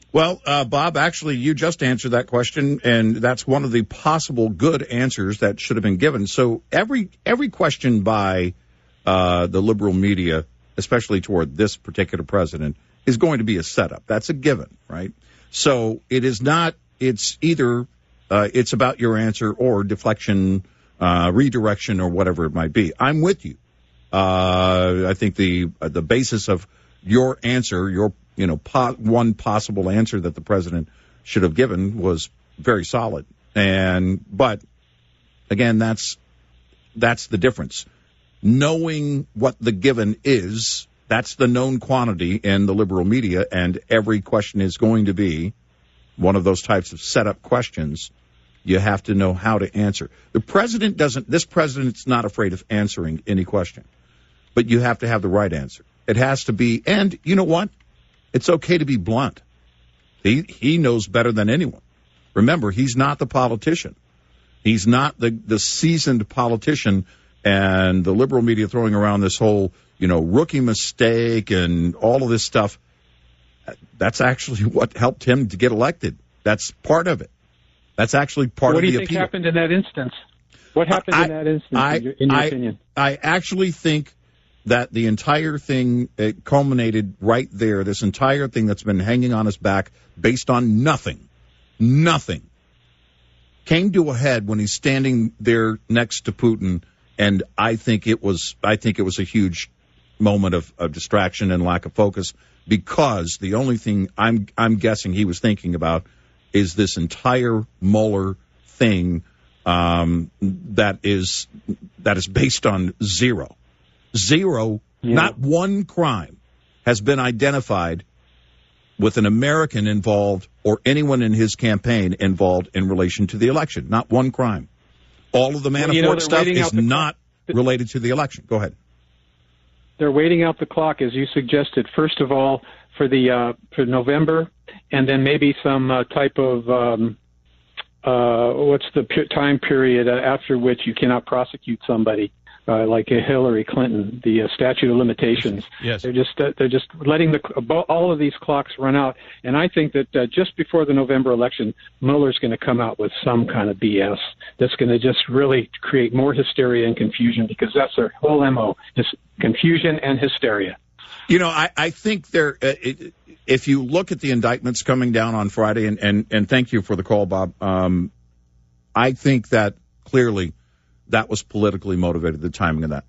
Well, Bob, actually, you just answered that question, and that's one of the possible good answers that should have been given. So every question by the liberal media, especially toward this particular president, is going to be a setup. That's a given, right? So it is not. It's either it's about your answer or deflection, redirection, or whatever it might be. I'm with you. I think the basis of your answer, one possible answer that the president should have given was very solid. But again, that's the difference. Knowing what the given is, that's the known quantity in the liberal media, and every question is going to be one of those types of setup questions. You have to know how to answer. This president's not afraid of answering any question, but you have to have the right answer. It has to be, and you know what? It's okay to be blunt. He knows better than anyone. Remember, he's not the politician. He's not the seasoned politician, and the liberal media throwing around this whole, rookie mistake and all of this stuff. That's actually what helped him to get elected. That's part of it. That's actually part of the appeal. What do you think happened in that instance? What happened in that instance, in your opinion? I actually think that the entire thing culminated right there. This entire thing that's been hanging on his back based on nothing, came to a head when he's standing there next to Putin. And I think it was a huge moment of distraction and lack of focus, because the only thing I'm guessing he was thinking about is this entire Mueller thing that is based on zero. Not one crime has been identified with an American involved or anyone in his campaign involved in relation to the election. Not one crime. All of the Manafort stuff is not related to the election. Go ahead. They're waiting out the clock, as you suggested, first of all, for November, and then maybe some type of what's the time period after which you cannot prosecute somebody, like a Hillary Clinton, the statute of limitations. Yes. They're just letting all of these clocks run out, and I think that just before the November election, Mueller's going to come out with some kind of BS that's going to just really create more hysteria and confusion, because that's their whole MO, is confusion and hysteria. I think if you look at the indictments coming down on Friday, and thank you for the call, Bob, I think that clearly that was politically motivated, the timing of that.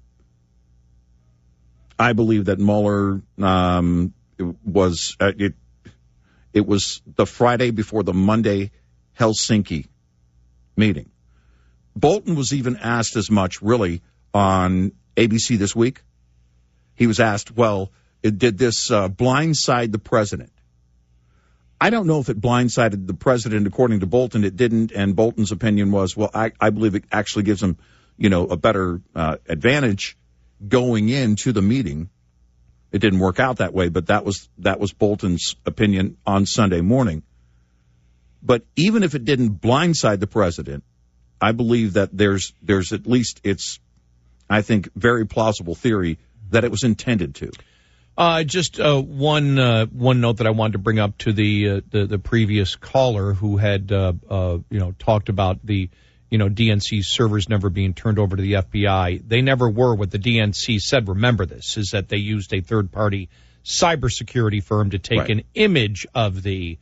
I believe that Mueller was it was the Friday before the Monday Helsinki meeting. Bolton was even asked as much, really, on ABC This Week. He was asked, did this blindside the president? I don't know if it blindsided the president. According to Bolton, it didn't, and Bolton's opinion was, I believe it actually gives him, a better advantage going into the meeting. It didn't work out that way, but that was Bolton's opinion on Sunday morning. But even if it didn't blindside the president, I believe that there's at least I think, very plausible theory that it was intended to. Just one note that I wanted to bring up to the previous caller who had talked about the DNC servers never being turned over to the FBI. They never were. What the DNC said, remember this, is that they used a third party cybersecurity firm to take an image of the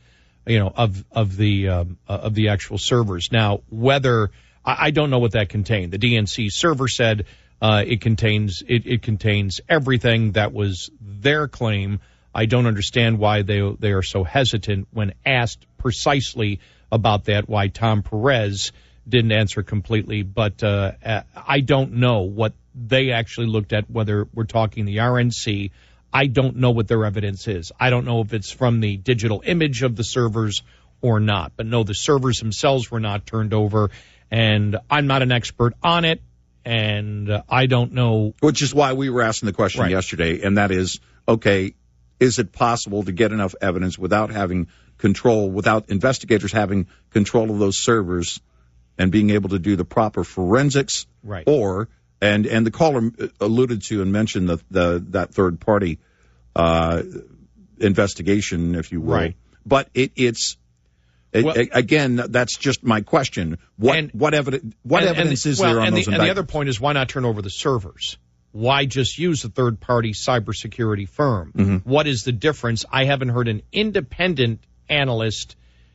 actual servers. Now, whether I don't know what that contained. The DNC server said it contains everything. That was their claim. I don't understand why they are so hesitant when asked precisely about that, why Tom Perez didn't answer completely. But I don't know what they actually looked at, whether we're talking the RNC. I don't know what their evidence is. I don't know if it's from the digital image of the servers or not. But no, the servers themselves were not turned over, and I'm not an expert on it. And I don't know. Which is why we were asking the question yesterday, and that is, okay, is it possible to get enough evidence without having control, without investigators having control of those servers and being able to do the proper forensics? Right. Or, and the caller alluded to and mentioned that third party investigation, if you will. Right. But again, that's just my question. What evidence is there on those indictments? And the other point is, why not turn over the servers? Why just use a third-party cybersecurity firm? Mm-hmm. What is the difference? I haven't heard an independent analyst,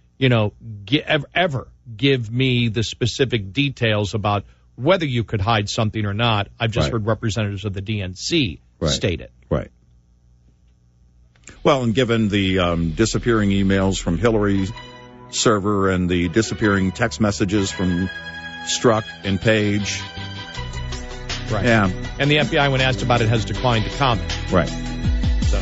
ever give me the specific details about whether you could hide something or not. I've just heard representatives of the DNC state it. Right. Well, and given the disappearing emails from Hillary's server and the disappearing text messages from Strzok and Page. Right. Yeah. And the FBI, when asked about it, has declined to comment. Right. So.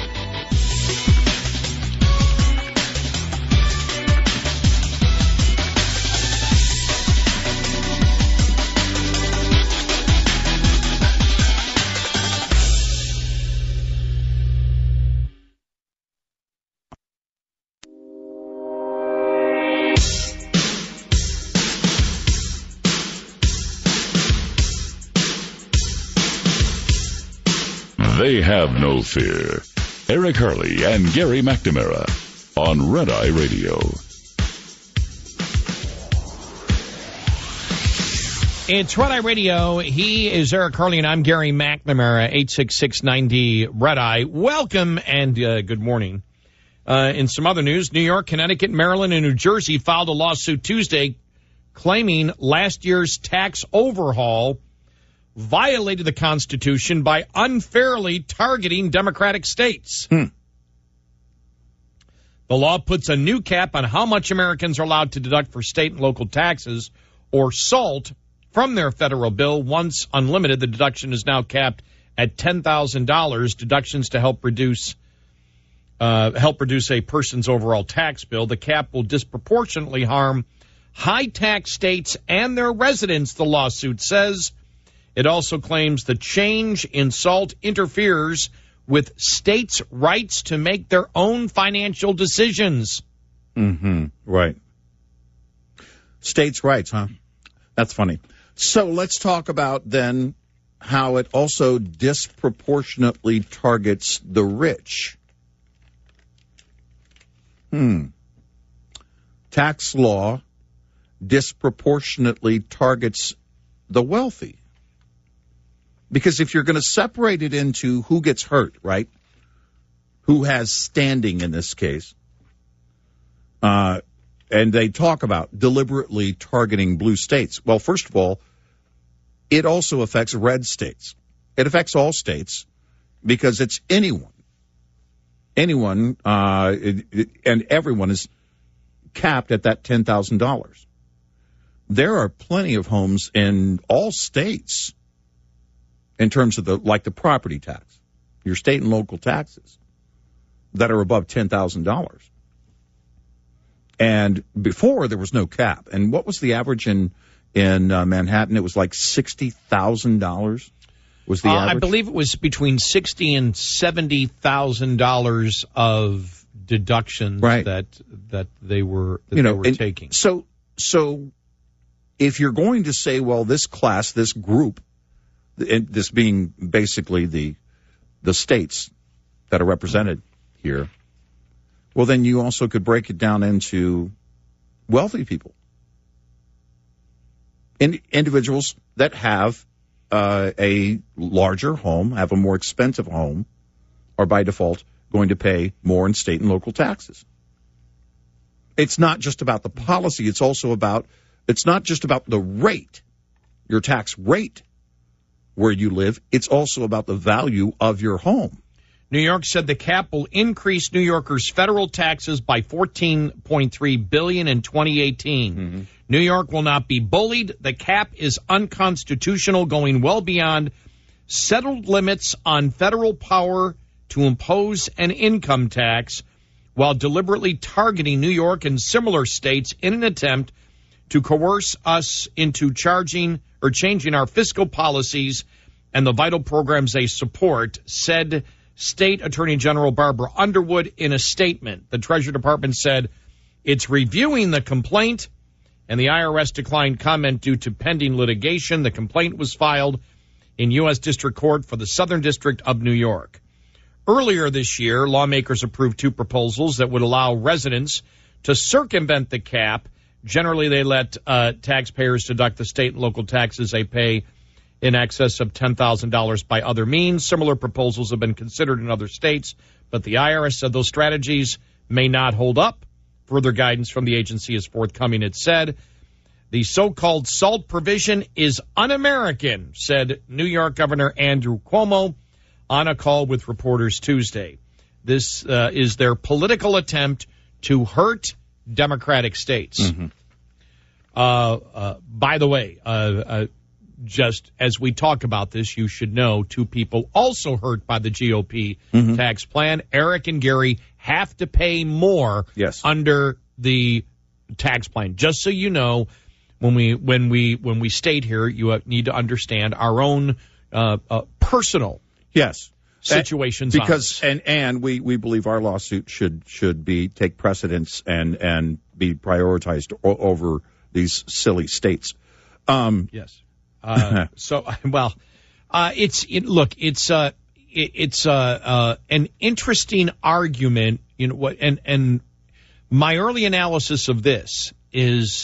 They have no fear. Eric Harley and Gary McNamara on Red Eye Radio. It's Red Eye Radio. He is Eric Harley, and I'm Gary McNamara, 866-90 Red Eye. Welcome and good morning. In some other news, New York, Connecticut, Maryland, and New Jersey filed a lawsuit Tuesday claiming last year's tax overhaul violated the Constitution by unfairly targeting Democratic states. The law puts a new cap on how much Americans are allowed to deduct for state and local taxes or SALT from their federal bill. Once unlimited, the deduction is now capped at $10,000. Deductions to help reduce a person's overall tax bill. The cap will disproportionately harm high-tax states and their residents, the lawsuit says. It also claims the change in SALT interferes with states' rights to make their own financial decisions. Mm-hmm. Right. States' rights, huh? That's funny. So let's talk about then how it also disproportionately targets the rich. Tax law disproportionately targets the wealthy. Because if you're going to separate it into who gets hurt, right, who has standing in this case, and they talk about deliberately targeting blue states. Well, first of all, it also affects red states. It affects all states because it's anyone, and everyone is capped at that $10,000. There are plenty of homes in all states in terms of the property tax, your state and local taxes that are above $10,000. And before there was no cap. And what was the average in Manhattan? It was like $60,000 was the average. I believe it was between $60,000 and $70,000 of deductions that they were taking. So if you're going to say, well, this class, this group, and this being basically the states that are represented here, well, then you also could break it down into wealthy people. Individuals that have a larger home, have a more expensive home, are by default going to pay more in state and local taxes. It's not just about the policy. It's not just about the rate, your tax rate where you live. It's also about the value of your home. New York said the cap will increase New Yorkers' federal taxes by $14.3 billion in 2018. Mm-hmm. New York will not be bullied. The cap is unconstitutional, going well beyond settled limits on federal power to impose an income tax, while deliberately targeting New York and similar states in an attempt to coerce us into changing our fiscal policies and the vital programs they support, said State Attorney General Barbara Underwood in a statement. The Treasury Department said it's reviewing the complaint, and the IRS declined comment due to pending litigation. The complaint was filed in U.S. District Court for the Southern District of New York. Earlier this year, lawmakers approved 2 proposals that would allow residents to circumvent the cap. Generally, they let taxpayers deduct the state and local taxes they pay in excess of $10,000 by other means. Similar proposals have been considered in other states, but the IRS said those strategies may not hold up. Further guidance from the agency is forthcoming. It said, the so-called SALT provision is un-American, said New York Governor Andrew Cuomo on a call with reporters Tuesday. This is their political attempt to hurt Democratic states. Mm-hmm. By the way, just as we talk about this, you should know 2 people also hurt by the GOP tax plan. Eric and Gary have to pay more under the tax plan. Just so you know, when we state here, you need to understand our own personal situations because and we believe our lawsuit should take precedence and be prioritized over these silly states. Yes. It's an interesting argument. You know what? And my early analysis of this is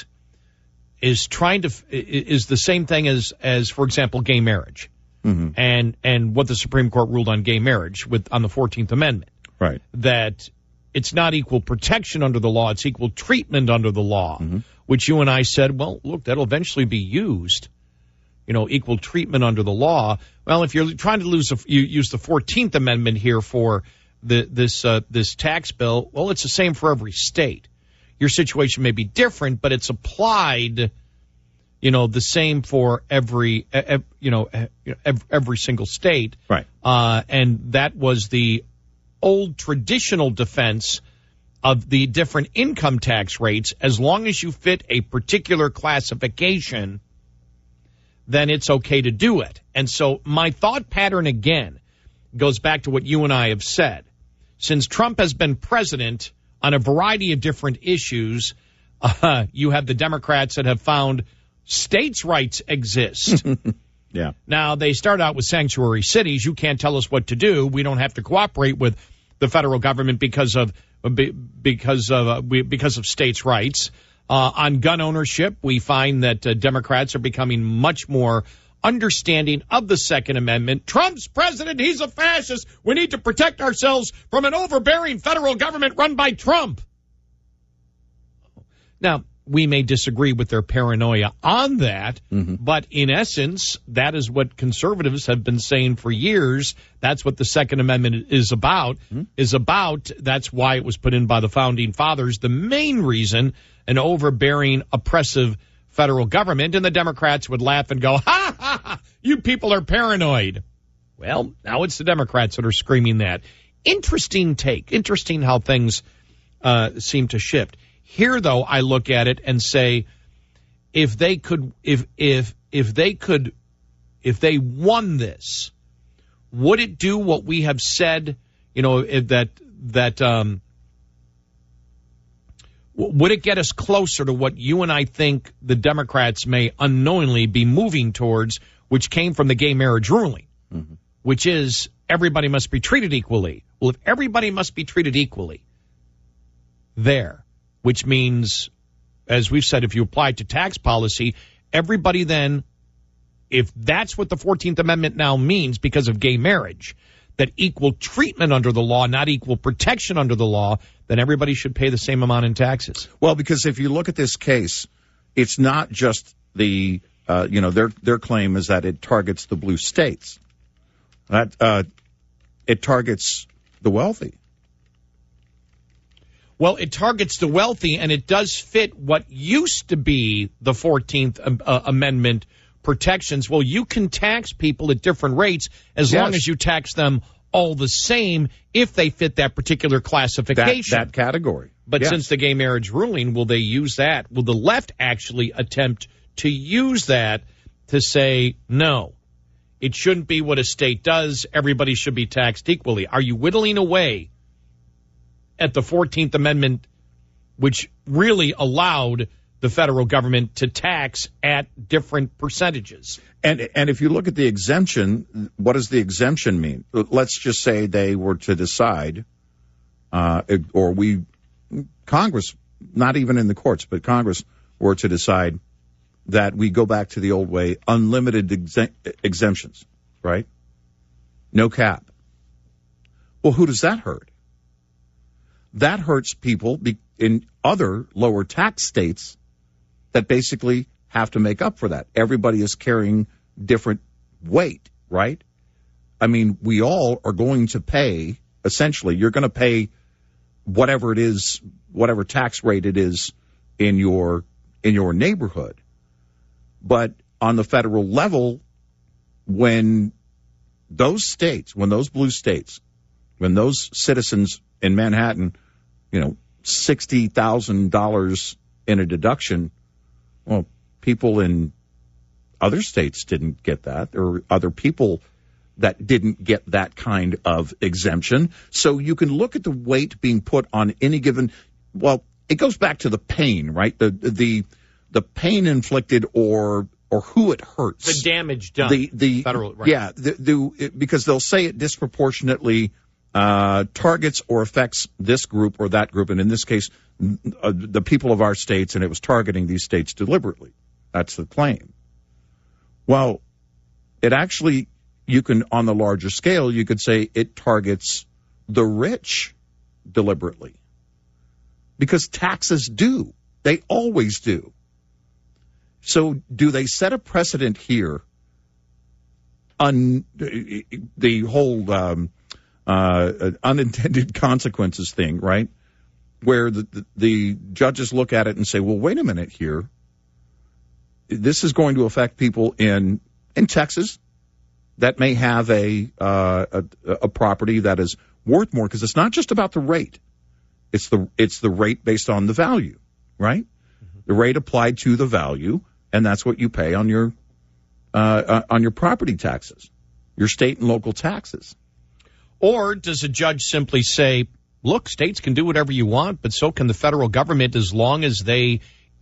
the same thing as for example, gay marriage. Mm-hmm. And what the Supreme Court ruled on gay marriage on the 14th Amendment. Right. That it's not equal protection under the law, it's equal treatment under the law, which you and I said, well, look, that'll eventually be used, equal treatment under the law. Well, if you're trying to use the 14th Amendment here for this tax bill, well, it's the same for every state. Your situation may be different, but it's applied the same for every single state. Right. And that was the old traditional defense of the different income tax rates. As long as you fit a particular classification, then it's okay to do it. And so my thought pattern again goes back to what you and I have said. Since Trump has been president on a variety of different issues, you have the Democrats that have found states' rights exist. Yeah. Now, they start out with sanctuary cities. You can't tell us what to do. We don't have to cooperate with the federal government because of states' rights. On gun ownership, we find that Democrats are becoming much more understanding of the Second Amendment. Trump's president. He's a fascist. We need to protect ourselves from an overbearing federal government run by Trump. Now, we may disagree with their paranoia on that, but in essence, that is what conservatives have been saying for years. That's what the Second Amendment is about. That's why it was put in by the Founding Fathers. The main reason, an overbearing, oppressive federal government, and the Democrats would laugh and go, ha, ha, ha, you people are paranoid. Well, now it's the Democrats that are screaming that. Interesting take. Interesting how things seem to shift. Here, though, I look at it and say, if they won this, would it do what we have said? Would it get us closer to what you and I think the Democrats may unknowingly be moving towards, which came from the gay marriage ruling, which is everybody must be treated equally. Well, if everybody must be treated equally, which means, as we've said, if you apply it to tax policy, everybody then, if that's what the 14th Amendment now means because of gay marriage, that equal treatment under the law, not equal protection under the law, then everybody should pay the same amount in taxes. Well, because if you look at this case, it's not just their claim is that it targets the blue states. That it targets the wealthy. Well, it targets the wealthy, and it does fit what used to be the 14th Amendment protections. Well, you can tax people at different rates as long as you tax them all the same if they fit that particular classification. That category. But since the gay marriage ruling, will they use that? Will the left actually attempt to use that to say, no, it shouldn't be what a state does. Everybody should be taxed equally. Are you whittling away at the 14th Amendment, which really allowed the federal government to tax at different percentages. And if you look at the exemption, what does the exemption mean? Let's just say they were to decide, Congress, not even in the courts, but Congress were to decide that we go back to the old way, unlimited exemptions, right? No cap. Well, who does that hurt? That hurts people in other lower tax states that basically have to make up for that. Everybody is carrying different weight, right? I mean, we all are going to pay, essentially, you're going to pay whatever it is, whatever tax rate it is in your neighborhood. But on the federal level, when those states, when those blue states, when those citizens in Manhattan, $60,000 in a deduction, well, people in other states didn't get that, or other people that didn't get that kind of exemption. So you can look at the weight being put on any given, well, it goes back to the pain, right? The pain inflicted or who it hurts. The damage done. The federal, right. Yeah, because they'll say it disproportionately targets or affects this group or that group, and in this case, the people of our states, and it was targeting these states deliberately. That's the claim. Well, it actually, you can, on the larger scale, you could say it targets the rich deliberately. Because taxes do. They always do. So do they set a precedent here on the whole unintended consequences thing, right? Where the judges look at it and say, well, wait a minute here. This is going to affect people in Texas that may have a property that is worth more, because it's not just about the rate. It's the rate based on the value, right? Mm-hmm. The rate applied to the value, and that's what you pay on your property taxes, your state and local taxes. Or does a judge simply say, look, states can do whatever you want, but so can the federal government, as long as they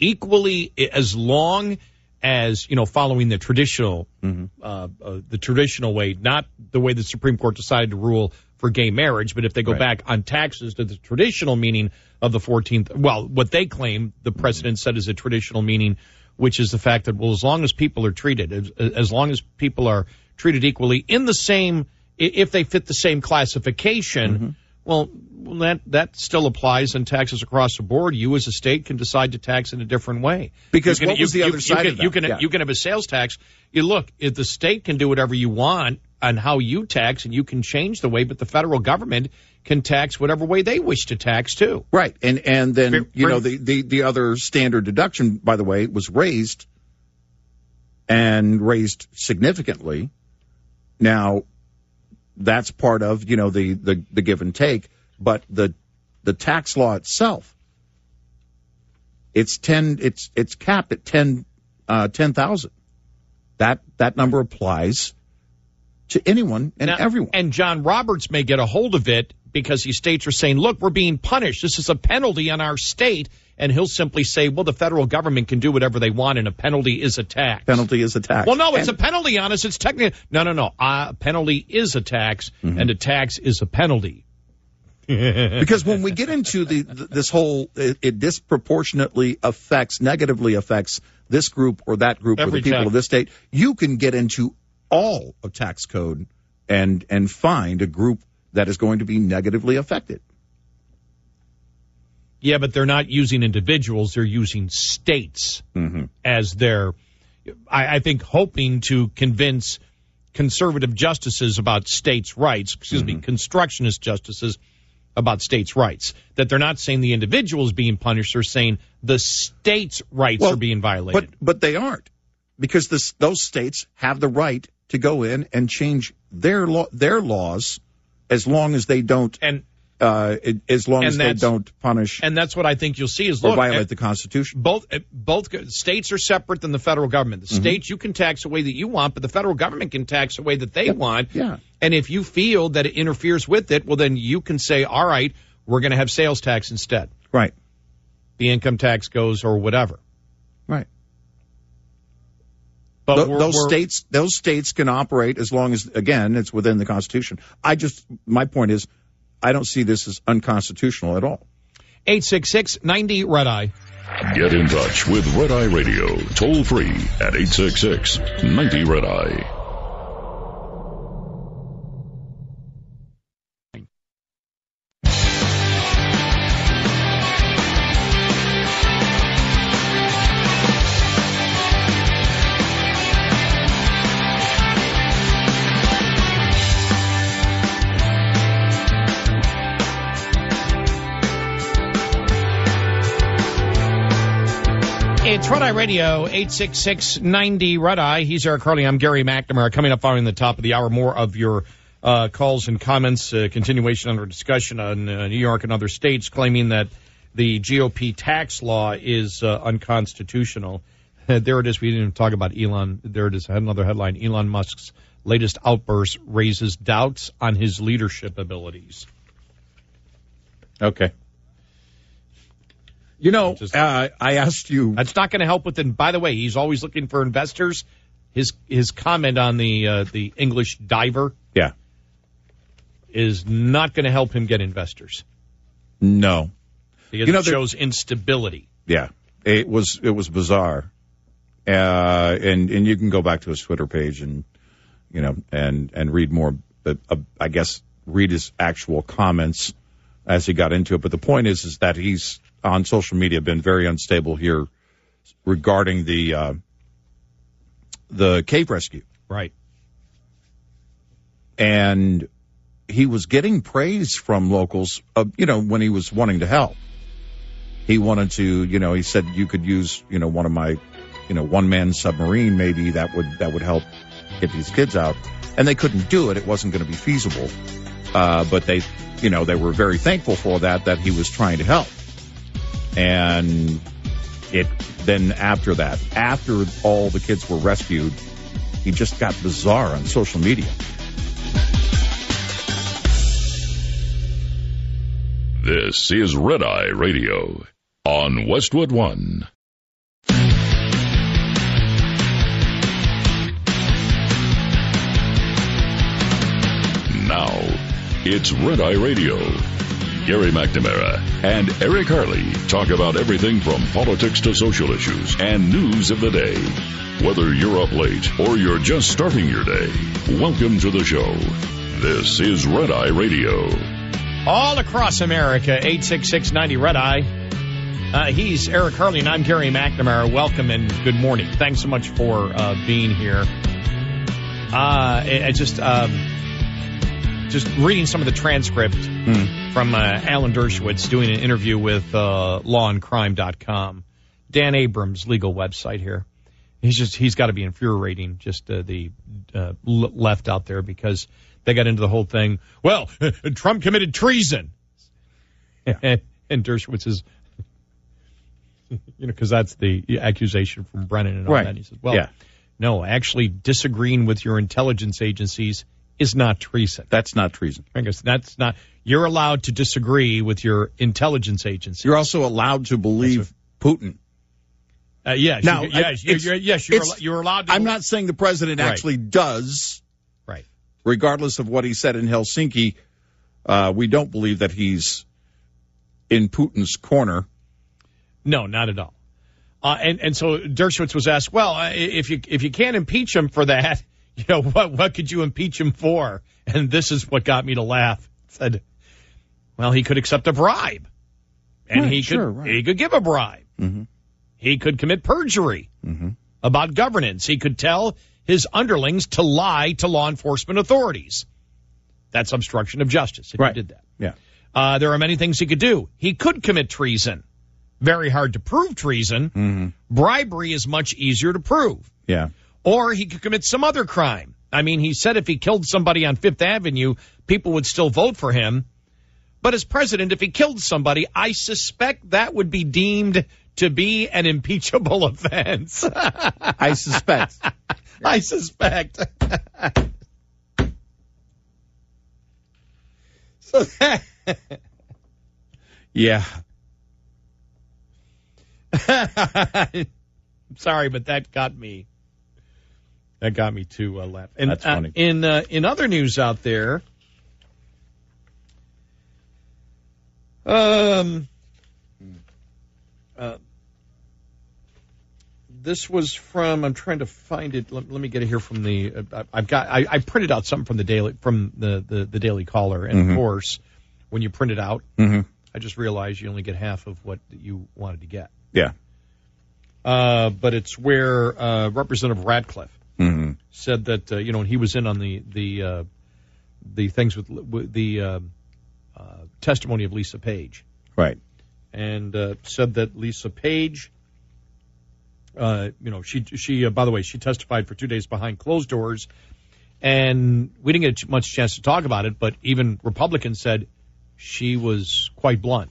following the traditional, the traditional way, not the way the Supreme Court decided to rule for gay marriage, but if they go back on taxes to the traditional meaning of the 14th, well, what they claim the president said is a traditional meaning, which is the fact that, well, as long as people are treated, as long as people are treated equally in the same, if they fit the same classification, well, that still applies in taxes across the board. You as a state can decide to tax in a different way. Because what was the other side of that? You can have a sales tax. If the state can do whatever you want on how you tax, and you can change the way, but the federal government can tax whatever way they wish to tax too. Right. And then, the other standard deduction, by the way, was raised significantly. Now, that's part of, the give and take, but the tax law itself, it's capped at 10,000. That number applies to anyone and everyone. And John Roberts may get a hold of it because these states are saying, look, we're being punished. This is a penalty on our state. And he'll simply say, well, the federal government can do whatever they want, and a penalty is a tax. Penalty is a tax. Well, no, it's a penalty on us. It's technically no. A penalty is a tax, and a tax is a penalty. Because when we get into this whole, it disproportionately negatively affects this group or that group or the people of this state, you can get into all of tax code and find a group that is going to be negatively affected. Yeah, but they're not using individuals. They're using states as their, I think, hoping to convince conservative justices about states' rights, constructionist justices about states' rights, that they're not saying the individual is being punished. They're saying the states' rights are being violated. But they aren't, because those states have the right to go in and change their laws as long as they don't. As long as they don't punish, and that's what I think you'll see is violate the Constitution. Both states are separate than the federal government. The states you can tax the way that you want, but the federal government can tax the way that they want. Yeah. And if you feel that it interferes with it, well, then you can say, all right, we're going to have sales tax instead. Right. The income tax goes or whatever. Right. But those states can operate as long as, again, it's within the Constitution. My point is, I don't see this as unconstitutional at all. 866-90-RED-EYE. Get in touch with Red Eye Radio, toll free at 866-90-RED-EYE. It's Red Eye Radio, 866-90-RED-EYE. He's Eric Harley. I'm Gary McNamara. Coming up following the top of the hour, more of your calls and comments, continuation under discussion on New York and other states claiming that the GOP tax law is unconstitutional. There it is. We didn't even talk about Elon. There it is. I had another headline. Elon Musk's latest outburst raises doubts on his leadership abilities. Okay. I asked you. That's not going to help with it. By the way, he's always looking for investors. His comment on the English diver, is not going to help him get investors. No, because it shows instability. Yeah, it was bizarre, and you can go back to his Twitter page and read more. I guess read his actual comments as he got into it. But the point is that he's on social media been very unstable here regarding the cave rescue. Right. And he was getting praise from locals, when he was wanting to help. He wanted to, he said you could use, one of my, one-man submarine, maybe that would help get these kids out. And they couldn't do it. It wasn't going to be feasible. But they were very thankful for that he was trying to help. And then after all the kids were rescued, he just got bizarre on social media. This is Red Eye Radio on Westwood One. Now, it's Red Eye Radio. Gary McNamara and Eric Harley talk about everything from politics to social issues and news of the day. Whether you're up late or you're just starting your day, welcome to the show. This is Red Eye Radio. All across America, 866-90-RED-EYE. He's Eric Harley, and I'm Gary McNamara. Welcome and good morning. Thanks so much for being here. Just reading some of the transcript from Alan Dershowitz doing an interview with lawandcrime.com. Dan Abrams' legal website here. He's got to be infuriating, just the left out there, because they got into the whole thing. Well, Trump committed treason. Yeah. And Dershowitz is, because that's the accusation from Brennan and all that. And he says, no, actually disagreeing with your intelligence agencies is not treason. That's not treason. That's not. You're allowed to disagree with your intelligence agencies. You're also allowed to believe Putin. Yes. Now, you're allowed to. I'm not saying the president actually does. Right. Regardless of what he said in Helsinki, we don't believe that he's in Putin's corner. No, not at all. And so Dershowitz was asked, well, if you can't impeach him for that, what could you impeach him for? And this is what got me to laugh. Said, well, he could accept a bribe, and he could give a bribe. Mm-hmm. He could commit perjury about governance. He could tell his underlings to lie to law enforcement authorities. That's obstruction of justice if he did that. Yeah. There are many things he could do. He could commit treason. Very hard to prove treason. Mm-hmm. Bribery is much easier to prove. Yeah. Or he could commit some other crime. I mean, he said if he killed somebody on Fifth Avenue, people would still vote for him. But as president, if he killed somebody, I suspect that would be deemed to be an impeachable offense. I suspect. I suspect. So that... Yeah. sorry, but that got me. That got me to laugh. And that's funny. In other news out there, this was from. I'm trying to find it. Let me get it here from the. I printed out something from the Daily Caller, and of course, when you print it out, I just realized you only get half of what you wanted to get. Yeah. But it's where Representative Ratcliffe said that when he was in on the things with the testimony of Lisa Page, right, and said that Lisa Page, she by the way, she testified for 2 days behind closed doors, and we didn't get much chance to talk about it, but even Republicans said she was quite blunt.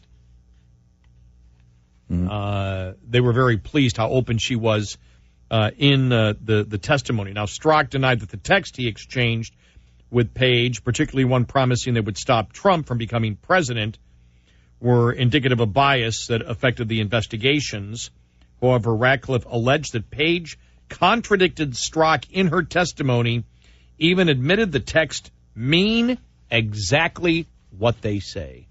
They were very pleased how open she was in the testimony. Now, Strzok denied that the text he exchanged with Page, particularly one promising they would stop Trump from becoming president, were indicative of bias that affected the investigations. However, Ratcliffe alleged that Page contradicted Strzok in her testimony, even admitted the text mean exactly what they say.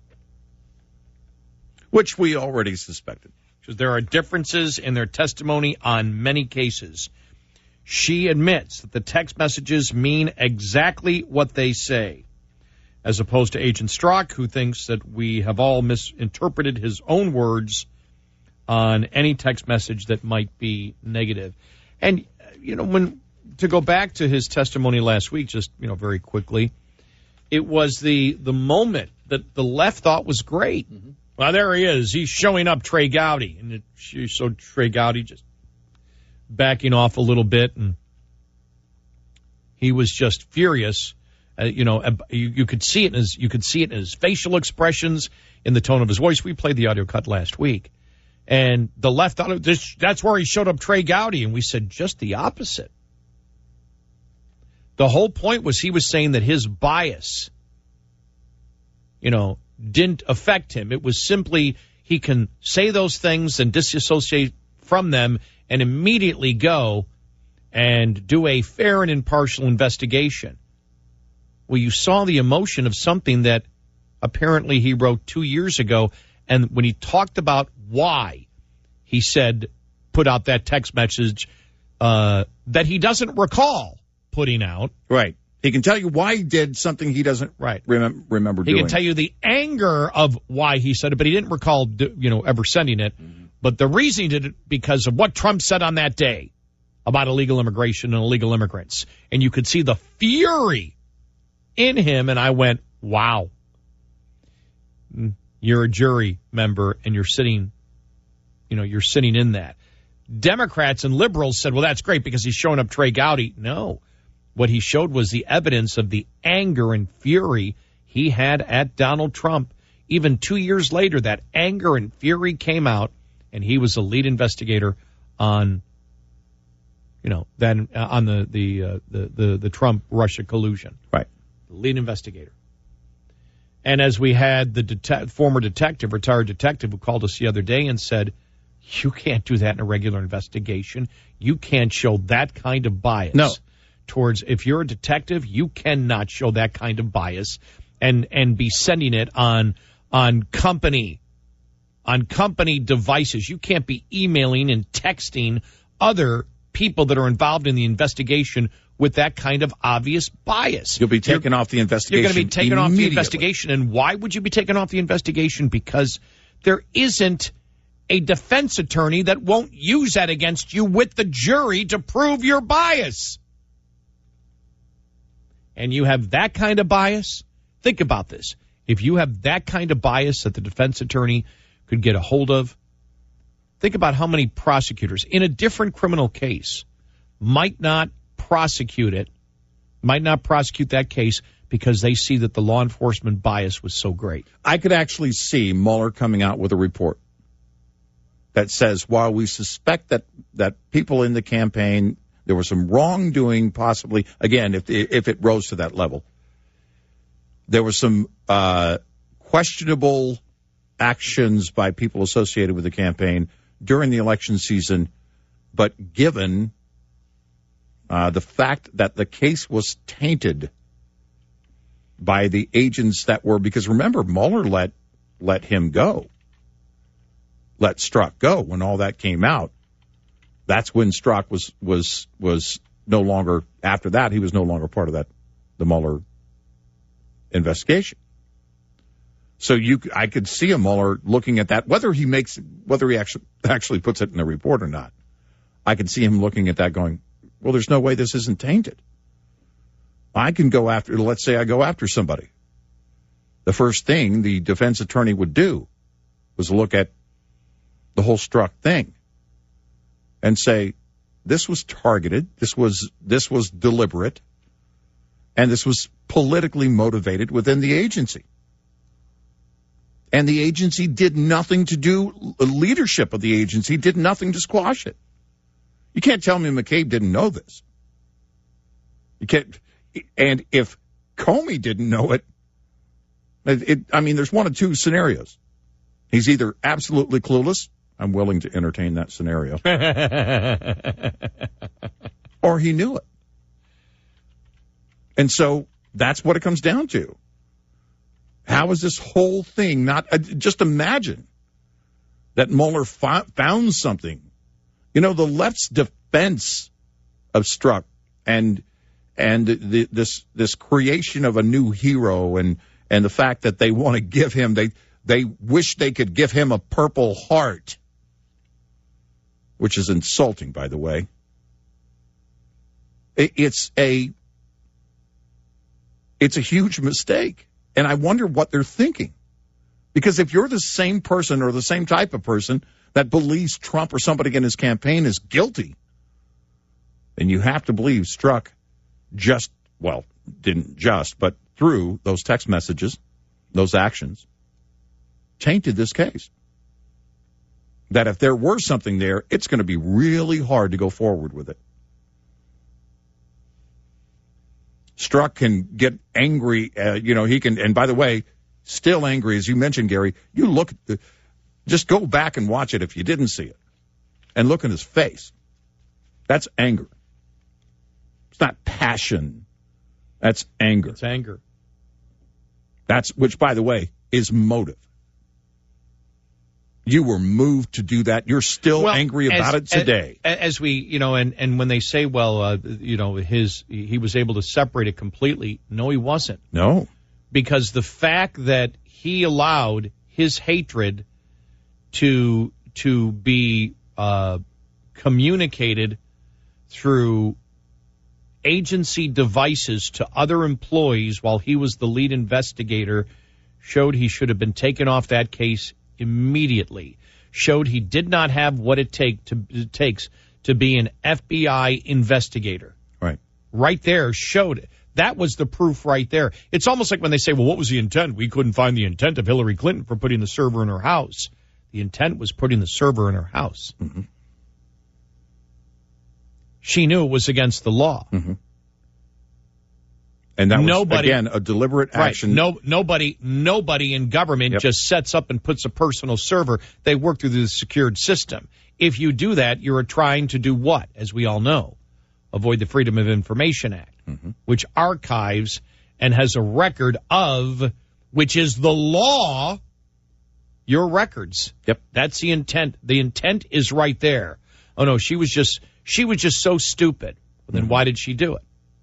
Which we already suspected. Because there are differences in their testimony on many cases. She admits that the text messages mean exactly what they say, as opposed to Agent Strzok, who thinks that we have all misinterpreted his own words on any text message that might be negative. And, to go back to his testimony last week, just, very quickly, it was the moment that the left thought was great. Well, there he is. He's showing up Trey Gowdy. And so Trey Gowdy just backing off a little bit, and he was just furious. You could see it in his facial expressions, in the tone of his voice. We played the audio cut last week. And the left thought that's where he showed up Trey Gowdy, and we said just the opposite. The whole point was he was saying that his bias, didn't affect him. It was simply he can say those things and disassociate from them and immediately go and do a fair and impartial investigation. Well, you saw the emotion of something that apparently he wrote 2 years ago, and when he talked about why he said put out that text message that he doesn't recall putting out. Right. He can tell you why he did something he doesn't remember doing. He can tell you the anger of why he said it, but he didn't recall, ever sending it. But the reason he did it because of what Trump said on that day about illegal immigration and illegal immigrants. And you could see the fury in him, and I went, wow. You're a jury member, and you're sitting in that. Democrats and liberals said, well, that's great because he's showing up Trey Gowdy. No. What he showed was the evidence of the anger and fury he had at Donald Trump. Even 2 years later, that anger and fury came out, and he was the lead investigator on, on the Trump-Russia collusion. Right. The lead investigator. And as we had the former detective, retired detective, who called us the other day and said, you can't do that in a regular investigation. You can't show that kind of bias. No. Towards, if you're a detective, you cannot show that kind of bias and be sending it on company devices. You can't be emailing and texting other people that are involved in the investigation with that kind of obvious bias. You'll be taken off the investigation. You're going to be taken off the investigation. And why would you be taken off the investigation? Because there isn't a defense attorney that won't use that against you with the jury to prove your bias. And you have that kind of bias, think about this. If you have that kind of bias that the defense attorney could get a hold of, think about how many prosecutors in a different criminal case might not prosecute that case because they see that the law enforcement bias was so great. I could actually see Mueller coming out with a report that says, while we suspect that people in the campaign, there was some wrongdoing, possibly, again, if it rose to that level. There was some questionable actions by people associated with the campaign during the election season. But given the fact that the case was tainted by the agents that were, because remember, Mueller let him go, let Strzok go when all that came out. That's when Strzok was no longer, after that, he was no longer part of the Mueller investigation. So I could see a Mueller looking at that, whether he actually puts it in the report or not. I could see him looking at that going, well, there's no way this isn't tainted. I can go after, let's say I go after somebody. The first thing the defense attorney would do was look at the whole Strzok thing and say, this was targeted, this was deliberate, and this was politically motivated within the agency. And the agency did nothing to do, the leadership of the agency did nothing to squash it. You can't tell me McCabe didn't know this. You can't, and if Comey didn't know it, there's one of two scenarios. He's either absolutely clueless, I'm willing to entertain that scenario, or he knew it. And so that's what it comes down to. How is this whole thing not, just imagine that Mueller found something. You know, the left's defense of Strzok and this creation of a new hero and the fact that they want to give him, they wish they could give him a Purple Heart, which is insulting, by the way. It's a huge mistake. And I wonder what they're thinking. Because if you're the same person or the same type of person that believes Trump or somebody in his campaign is guilty, then you have to believe Strzok but through those text messages, those actions, tainted this case. That if there were something there, it's going to be really hard to go forward with it. Strzok can get angry, he can, and by the way, still angry, as you mentioned, Gary, just go back and watch it if you didn't see it, and look in his face. That's anger. It's not passion. That's anger. It's anger. Which, by the way, is motive. You were moved to do that. You're still angry about it today. As we, and when they say, he was able to separate it completely. No, he wasn't. No. Because the fact that he allowed his hatred to be communicated through agency devices to other employees while he was the lead investigator showed he should have been taken off that case immediately, showed he did not have what it takes to be an FBI investigator. Right. Right there showed it. That was the proof right there. It's almost like when they say, well, what was the intent? We couldn't find the intent of Hillary Clinton for putting the server in her house. The intent was putting the server in her house. Mm-hmm. She knew it was against the law. Mm-hmm. And that was, again, a deliberate action. Right. Nobody in government just sets up and puts a personal server. They work through the secured system. If you do that, you're trying to do what, as we all know? Avoid the Freedom of Information Act, which archives and has a record of, which is the law, your records. Yep. That's the intent. The intent is right there. Oh, no, she was just so stupid. Well, then why did she do it?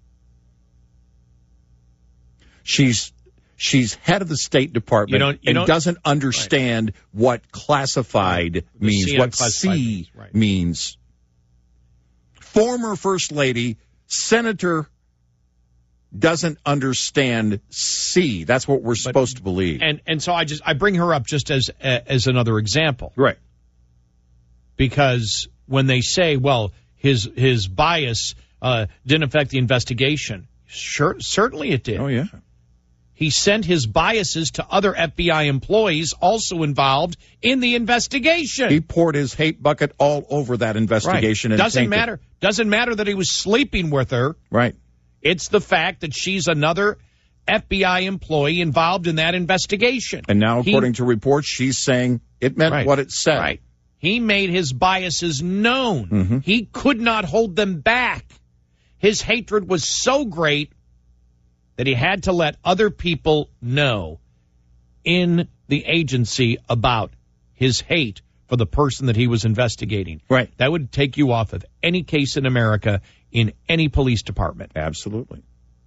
She's head of the State Department and doesn't understand what classified means, what C means. Former First Lady, Senator, doesn't understand C. That's what we're supposed to believe. And so I bring her up just as another example. Right. Because when they say, well, his bias didn't affect the investigation, certainly it did. Oh, yeah. He sent his biases to other FBI employees also involved in the investigation. He poured his hate bucket all over that investigation. Right. And Doesn't matter that he was sleeping with her. Right. It's the fact that she's another FBI employee involved in that investigation. And now, according to reports, she's saying it meant what it said. Right. He made his biases known. He could not hold them back. His hatred was so great that he had to let other people know in the agency about his hate for the person that he was investigating. Right. That would take you off of any case in America in any police department. Absolutely.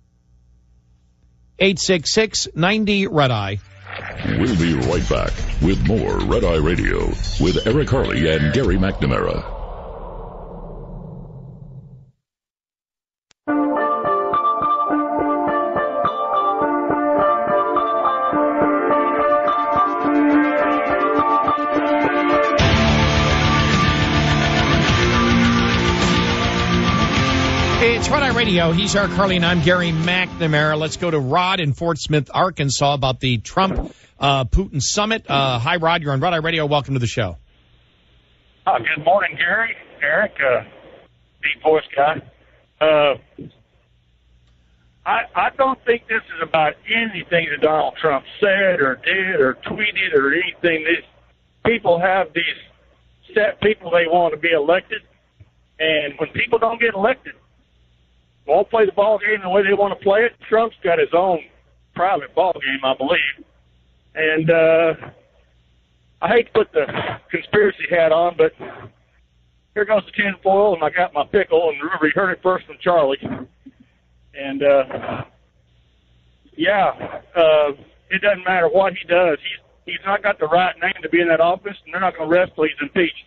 866-90-RED-EYE. We'll be right back with more Red Eye Radio with Eric Harley and Gary McNamara. It's Red Eye Radio. He's Eric Harley, and I'm Gary McNamara. Let's go to Rod in Fort Smith, Arkansas, about the Trump-Putin summit. Hi, Rod. You're on Red Eye Radio. Welcome to the show. Good morning, Gary. Eric, deep voice guy. I don't think this is about anything that Donald Trump said or did or tweeted or anything. These people have these set people they want to be elected, and when people don't get elected, won't play the ball game the way they want to play it. Trump's got his own private ball game, I believe. And I hate to put the conspiracy hat on, but here goes the tin foil, and I got my pickle, and we heard it first from Charlie. And, it doesn't matter what he does. He's not got the right name to be in that office, and they're not going to rest till he's impeached.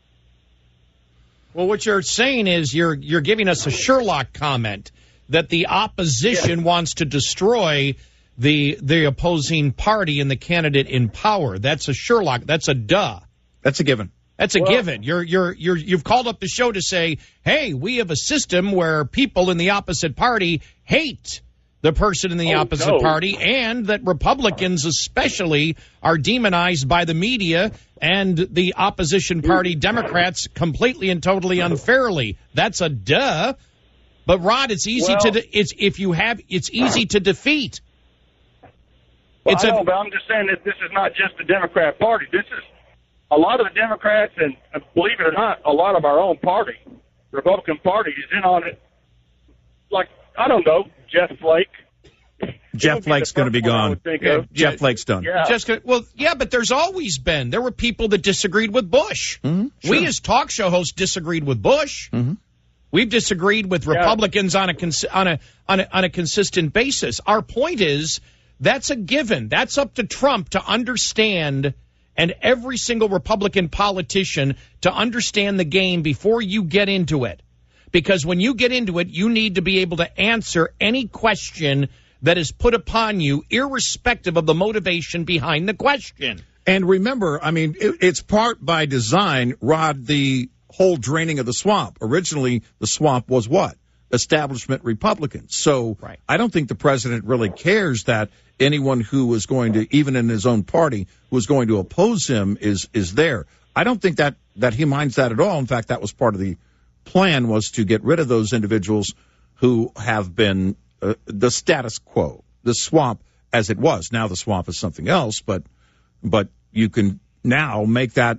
Well, what you're saying is you're giving us a Sherlock comment that the opposition wants to destroy the opposing party and the candidate in power. That's a Sherlock. That's a duh. That's a given. That's a given. You've called up the show to say, hey, we have a system where people in the opposite party hate the person in the opposite party, and that Republicans especially are demonized by the media and the opposition party Democrats completely and totally unfairly. That's a duh. But Rod, it's easy it's easy to defeat. Well, I know, but I'm just saying that this is not just the Democrat Party. This is a lot of the Democrats, and believe it or not, a lot of our own party, Republican Party, is in on it. Like, I don't know, Jeff Flake. Jeff Flake's going to be gone. Jeff Flake's done. Yeah. But there's always been. There were people that disagreed with Bush. Sure. We as talk show hosts disagreed with Bush. We've disagreed with Republicans on a consistent basis. Our point is that's a given. That's up to Trump to understand, and every single Republican politician to understand the game before you get into it. Because when you get into it, you need to be able to answer any question that is put upon you, irrespective of the motivation behind the question. And remember, I mean, it's part by design, Rod, the whole draining of the swamp. Originally, the swamp was what? Establishment Republicans. So I don't think the president really cares that anyone who was going to, even in his own party, who was going to oppose him is there. I don't think that he minds that at all. In fact, that was part of the plan, was to get rid of those individuals who have been the status quo, the swamp as it was. Now the swamp is something else, but you can now make that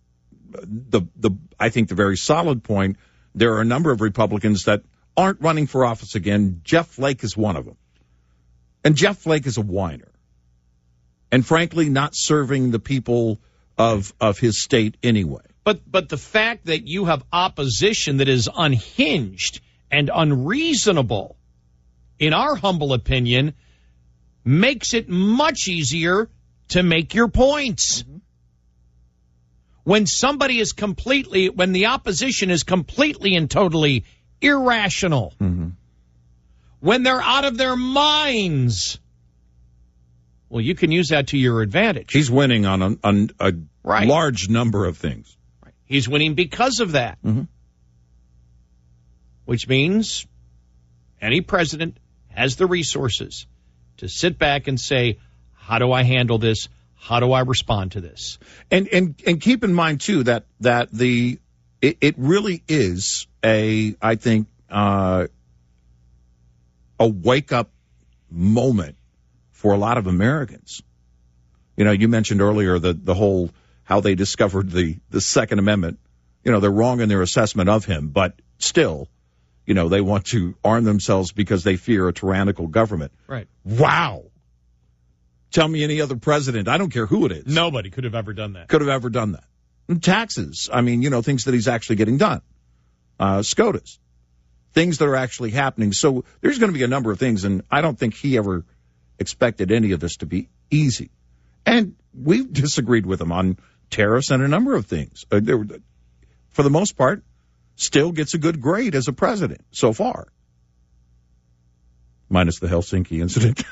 I think the very solid point. There are a number of Republicans that aren't running for office again. Jeff Flake is one of them. And Jeff Flake is a whiner. And frankly, not serving the people of his state anyway. But the fact that you have opposition that is unhinged and unreasonable, in our humble opinion, makes it much easier to make your points. When the opposition is completely and totally irrational, when they're out of their minds, well, you can use that to your advantage. He's winning on a large number of things. He's winning because of that. Which means any president has the resources to sit back and say, how do I handle this? How do I respond to this? And keep in mind, too, that it really is I think, a wake-up moment for a lot of Americans. You know, you mentioned earlier the whole how they discovered the Second Amendment. You know, they're wrong in their assessment of him, but still, you know, they want to arm themselves because they fear a tyrannical government. Right. Wow. Tell me any other president. I don't care who it is. Nobody could have ever done that. Could have ever done that. And taxes. I mean, you know, things that he's actually getting done. SCOTUS. Things that are actually happening. So there's going to be a number of things, and I don't think he ever expected any of this to be easy. And we've disagreed with him on tariffs and a number of things. For the most part, still gets a good grade as a president so far. Minus the Helsinki incident.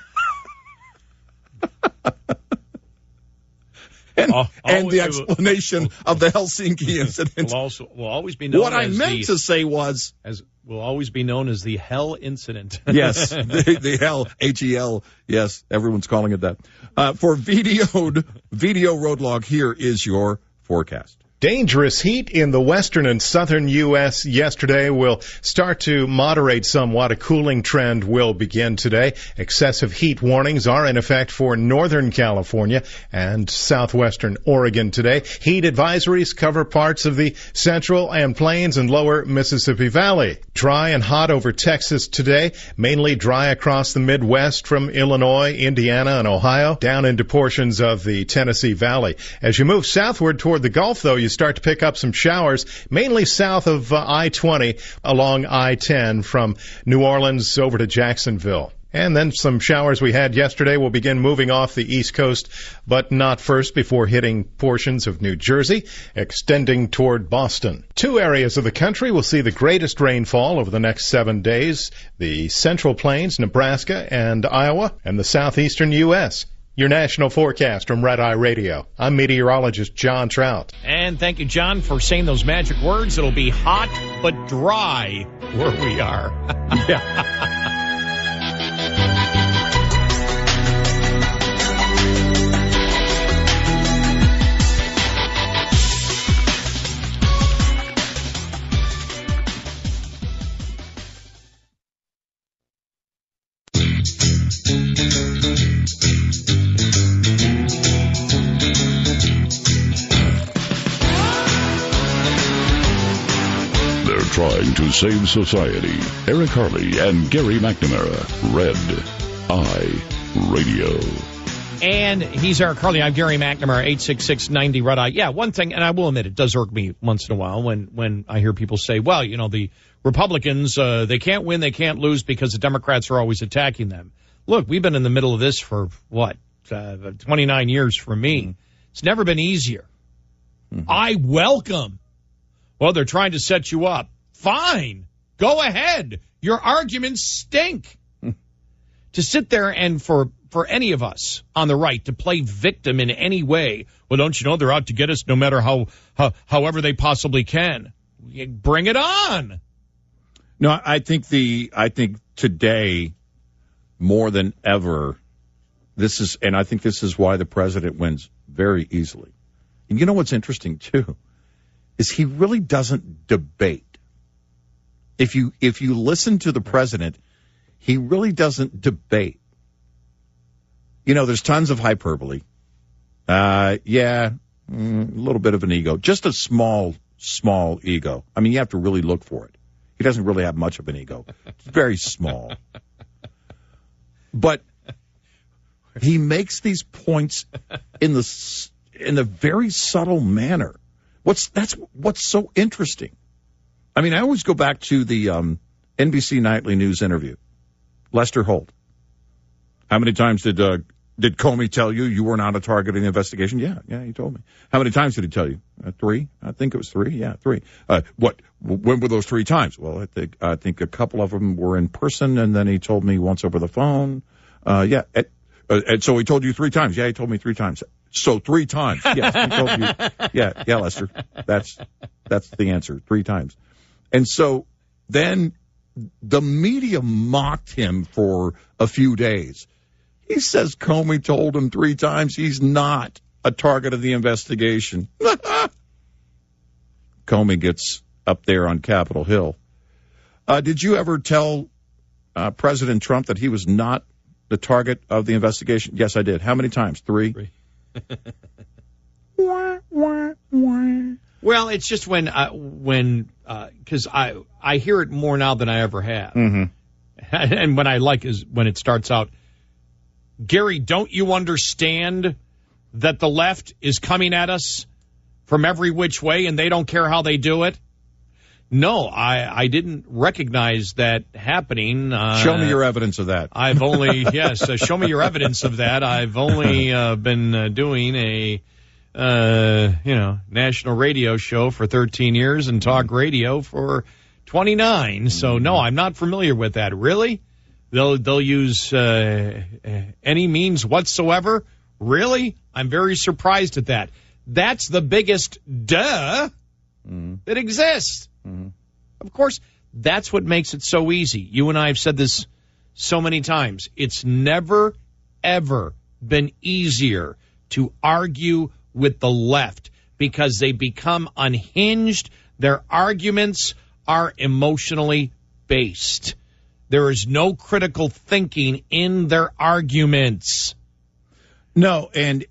and the explanation of the Helsinki incident. Will always be known what I meant to say was... will always be known as the Hell incident. Yes, the Hell, H-E-L. Yes, everyone's calling it that. For video road log, here is your forecast. Dangerous heat in the western and southern U.S. yesterday will start to moderate somewhat. A cooling trend will begin today. Excessive heat warnings are in effect for northern California and southwestern Oregon today. Heat advisories cover parts of the central and plains and lower Mississippi Valley. Dry and hot over Texas today. Mainly dry across the Midwest from Illinois, Indiana, and Ohio down into portions of the Tennessee Valley. As you move southward toward the Gulf, though, you start to pick up some showers, mainly south of I-20 along I-10 from New Orleans over to Jacksonville. And then some showers we had yesterday will begin moving off the East Coast, but not first before hitting portions of New Jersey, extending toward Boston. 2 areas of the country will see the greatest rainfall over the next 7 days: the Central Plains, Nebraska, and Iowa, and the southeastern U.S. Your national forecast from Red Eye Radio. I'm meteorologist John Trout. And thank you, John, for saying those magic words. It'll be hot but dry where we are. Yeah. Trying to save society. Eric Harley and Gary McNamara. Red Eye Radio. And he's Eric Harley. I'm Gary McNamara, 866-90 Red Eye. Yeah, one thing, and I will admit, it does irk me once in a while when I hear people say, well, you know, the Republicans, they can't win, they can't lose because the Democrats are always attacking them. Look, we've been in the middle of this for, 29 years for me. Mm-hmm. It's never been easier. Mm-hmm. I welcome. Well, they're trying to set you up. Fine. Go ahead. Your arguments stink. To sit there and for any of us on the right to play victim in any way, well, don't you know they're out to get us no matter however they possibly can. Bring it on. No, I think today more than ever, I think this is why the president wins very easily. And you know what's interesting too is he really doesn't debate. If you listen to the president, he really doesn't debate. You know, there's tons of hyperbole. A little bit of an ego. Just a small ego. I mean, you have to really look for it. He doesn't really have much of an ego. It's very small. But he makes these points in the very subtle manner. What's so interesting? I mean, I always go back to the NBC Nightly News interview. Lester Holt. How many times did Comey tell you were not a target of the investigation? Yeah, he told me. How many times did he tell you? 3? I think it was 3. Yeah, 3. When were those 3 times? Well, I think a couple of them were in person, and then he told me once over the phone. And so he told you 3 times. Yeah, he told me 3 times. So 3 times. Yes, he told you. Yeah, Lester. That's the answer. 3 times. And so then the media mocked him for a few days. He says Comey told him 3 times he's not a target of the investigation. Comey gets up there on Capitol Hill. Did you ever tell President Trump that he was not the target of the investigation? Yes, I did. How many times? 3? Well, it's just because I hear it more now than I ever have. Mm-hmm. And what I like is when it starts out, Gary, don't you understand that the left is coming at us from every which way and they don't care how they do it? No, I didn't recognize that happening. Show me your evidence of that. I've only, show me your evidence of that. I've only been doing a national radio show for 13 years and talk radio for 29. So no, I'm not familiar with that. Really? They'll use any means whatsoever? Really? I'm very surprised at that. That's the biggest duh that exists. Mm-hmm. Of course, that's what makes it so easy. You and I have said this so many times. It's never, ever been easier to argue with the left because they become unhinged. Their arguments are emotionally based. There is no critical thinking in their arguments. No, and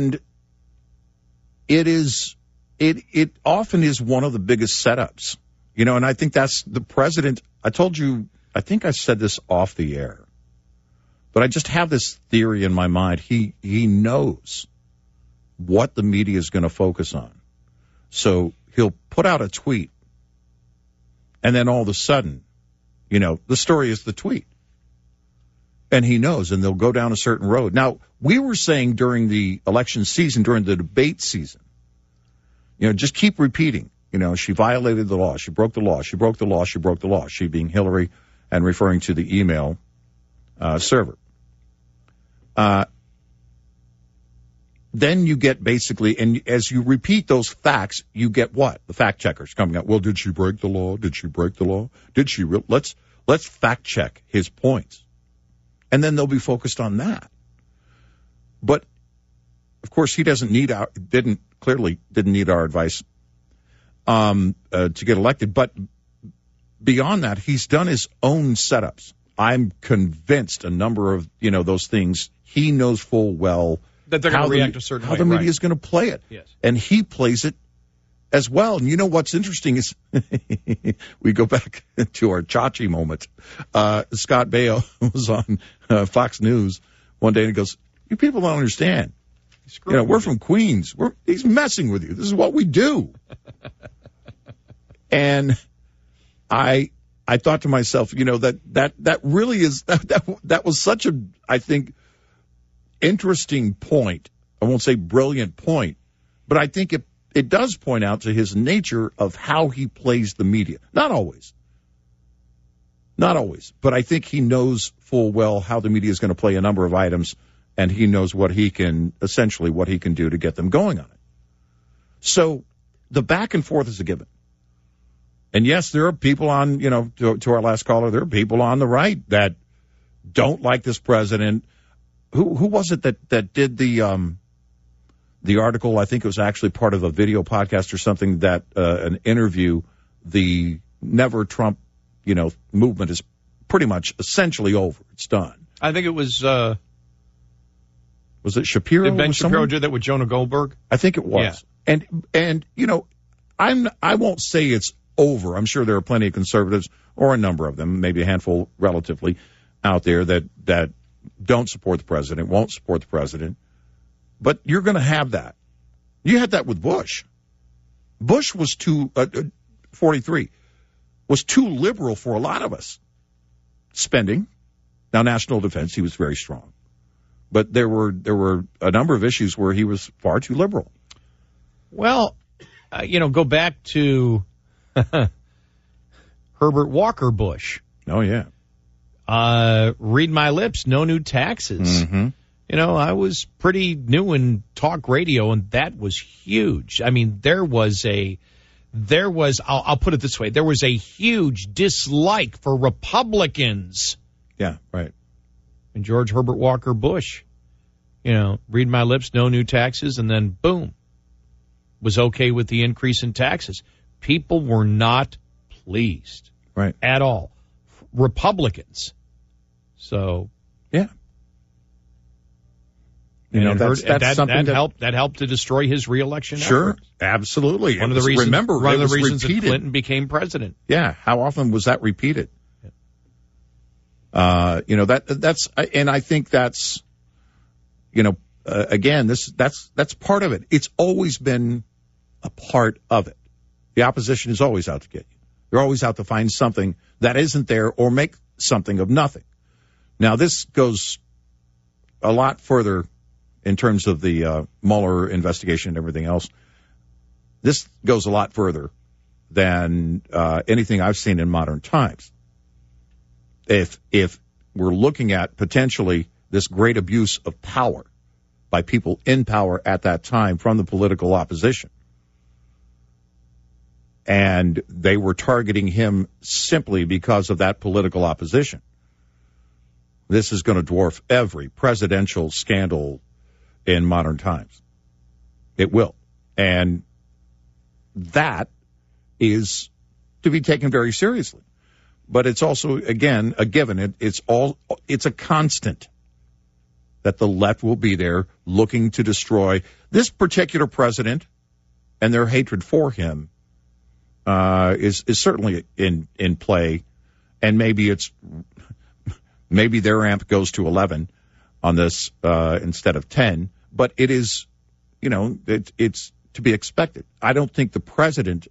it often is one of the biggest setups. And I think that's the president. I told you, I think I said this off the air, but I just have this theory in my mind. He knows what the media is going to focus on. So he'll put out a tweet, and then all of a sudden, the story is the tweet. And he knows, and they'll go down a certain road. Now, we were saying during the election season, during the debate season, just keep repeating. She violated the law. She broke the law. She broke the law. She broke the law. She being Hillary and referring to the email server. Then you get basically, and as you repeat those facts, you get what? The fact checkers coming out. Well, did she break the law? Did she break the law? Did she? Let's fact check his points. And then they'll be focused on that. But, of course, he didn't need our advice to get elected. But beyond that, he's done his own setups. I'm convinced a number of, those things he knows full well that they're going to react a certain way. How the media is going to play it. Yes. And he plays it as well. And what's interesting is we go back to our Chachi moment. Scott Baio was on Fox News one day and he goes, you people don't understand. We're from Queens. He's messing with you. This is what we do. And I thought to myself, that really is that was such a, I think, interesting point. I won't say brilliant point, but I think it does point out to his nature of how he plays the media. Not always, but I think he knows full well how the media is going to play a number of items, and he knows what he can do to get them going on it. So the back and forth is a given. And yes, there are people on, to our last caller, there are people on the right that don't like this president. Who was it that did the article? I think it was actually part of a video podcast or something, that an interview, the Never Trump, movement is pretty much essentially over. It's done. I think it was it Shapiro? Did Ben Shapiro do that with Jonah Goldberg? I think it was. Yeah. And I won't say it's over. I'm sure there are plenty of conservatives, or a number of them, maybe a handful relatively, out there that don't support the president, won't support the president. But you're going to have that. You had that with Bush. Bush was 43, was too liberal for a lot of us. Spending. Now, national defense, he was very strong. But there were a number of issues where he was far too liberal. Well, go back to Herbert Walker Bush. Oh, yeah. Read my lips, no new taxes. Mm-hmm. I was pretty new in talk radio, and that was huge. I mean, I'll put it this way, there was a huge dislike for Republicans. Yeah, right. And George Herbert Walker Bush, read my lips, no new taxes, and then boom, was okay with the increase in taxes. People were not pleased. Right. At all. Republicans. So. Yeah. That helped to destroy his reelection. Sure, efforts. Absolutely. One of the reasons that Clinton became president. Yeah, how often was that repeated? That's, and I think that's, again, that's part of it. It's always been a part of it. The opposition is always out to get you. They're always out to find something that isn't there or make something of nothing. Now, this goes a lot further in terms of the Mueller investigation and everything else. This goes a lot further than anything I've seen in modern times. If we're looking at potentially this great abuse of power by people in power at that time from the political opposition, and they were targeting him simply because of that political opposition, this is going to dwarf every presidential scandal in modern times. It will. And that is to be taken very seriously. But it's also, again, a given. It's a constant that the left will be there looking to destroy this particular president, and their hatred for him is certainly in play. And maybe their amp goes to 11 on this instead of 10. But it is, it's to be expected. I don't think the president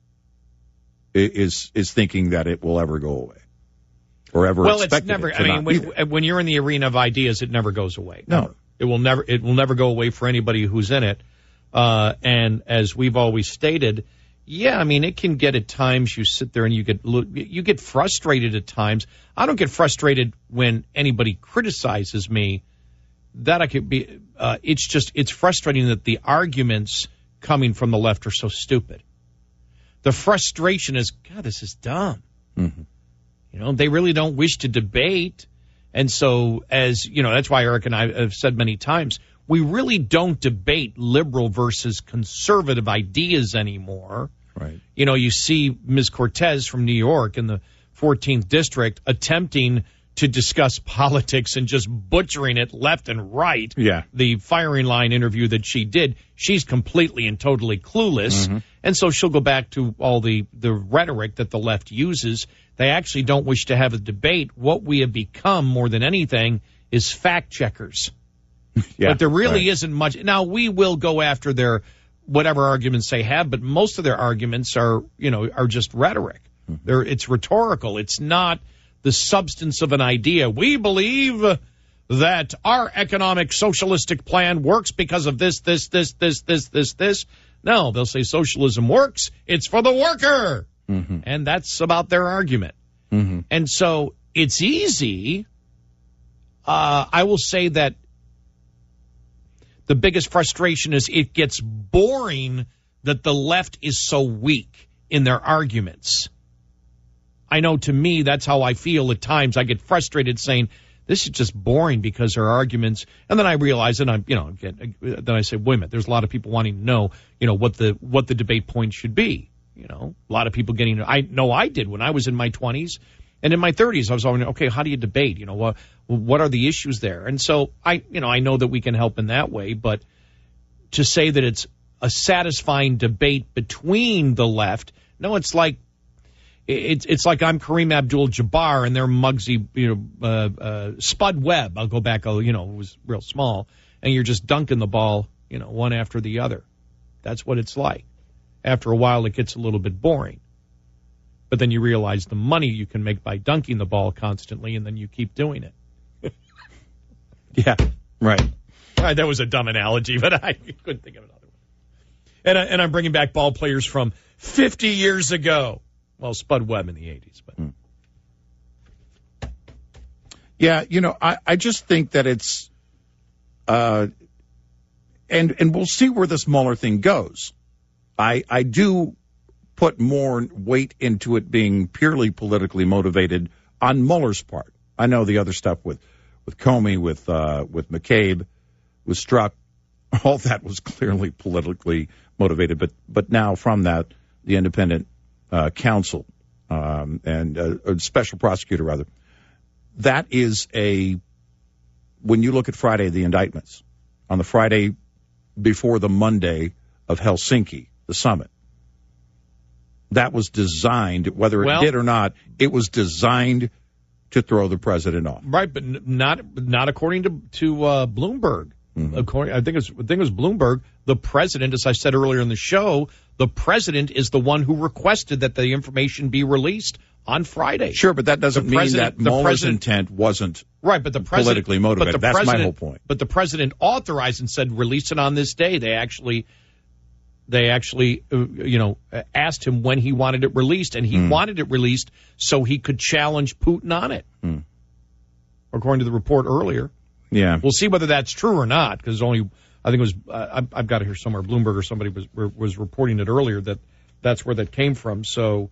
is thinking that it will ever go away or ever. Well, it's never. When you're in the arena of ideas, it never goes away. No, it will never go away for anybody who's in it. And as we've always stated, it can get at times. You sit there and you get frustrated at times. I don't get frustrated when anybody criticizes me. That I could be. It's frustrating that the arguments coming from the left are so stupid. The frustration is, God, this is dumb. Mm-hmm. They really don't wish to debate. And so, that's why Eric and I have said many times, we really don't debate liberal versus conservative ideas anymore. Right. You see Ms. Cortez from New York in the 14th District attempting to discuss politics and just butchering it left and right. Yeah. The firing line interview that she did, she's completely and totally clueless. Mm-hmm. And so she'll go back to all the rhetoric that the left uses. They actually don't wish to have a debate. What we have become more than anything is fact checkers. Yeah, but there really isn't much. Now, we will go after their whatever arguments they have, but most of their arguments are just rhetoric. Mm-hmm. It's rhetorical. It's not the substance of an idea. We believe that our economic socialistic plan works because of this. No, they'll say socialism works. It's for the worker. Mm-hmm. And that's about their argument. Mm-hmm. And so it's easy. I will say that the biggest frustration is it gets boring that the left is so weak in their arguments. I know, to me, that's how I feel at times. I get frustrated saying, this is just boring because her arguments, and then I realize, and then I say, wait a minute, there's a lot of people wanting to know, what the debate point should be. A lot of people I know I did when I was in my 20s and in my 30s. I was always, okay, how do you debate? What are the issues there? And so I know that we can help in that way, but to say that it's a satisfying debate between the left, no, it's like I'm Kareem Abdul-Jabbar and they're Muggsy, Spud Webb. I'll go back, it was real small, and you're just dunking the ball, one after the other. That's what it's like. After a while, it gets a little bit boring. But then you realize the money you can make by dunking the ball constantly, and then you keep doing it. Yeah, right. That was a dumb analogy, but I couldn't think of another one. And I'm bringing back ball players from 50 years ago. Well, Spud Webb in the 80s. But Yeah, I just think that it's and we'll see where this Mueller thing goes. I do put more weight into it being purely politically motivated on Mueller's part. I know the other stuff with Comey, with McCabe, with Strzok, all that was clearly politically motivated. But now from that, the independent counsel and a special prosecutor, rather, that is when you look at Friday, the indictments, on the Friday before the Monday of Helsinki, the summit. That was designed, whether it did or not, it was designed to throw the president off. Right, but not according to Bloomberg. Mm-hmm. I think it was Bloomberg. The president, as I said earlier in the show, the president is the one who requested that the information be released on Friday. Sure, but that doesn't mean that Mueller's intent wasn't right. But the president politically motivated. That's my whole point. But the president authorized and said release it on this day. They actually asked him when he wanted it released, and he wanted it released so he could challenge Putin on it. According to the report earlier. Yeah, we'll see whether that's true or not, because I think it was I've got it here somewhere. Bloomberg or somebody was reporting it earlier that that's where that came from. So,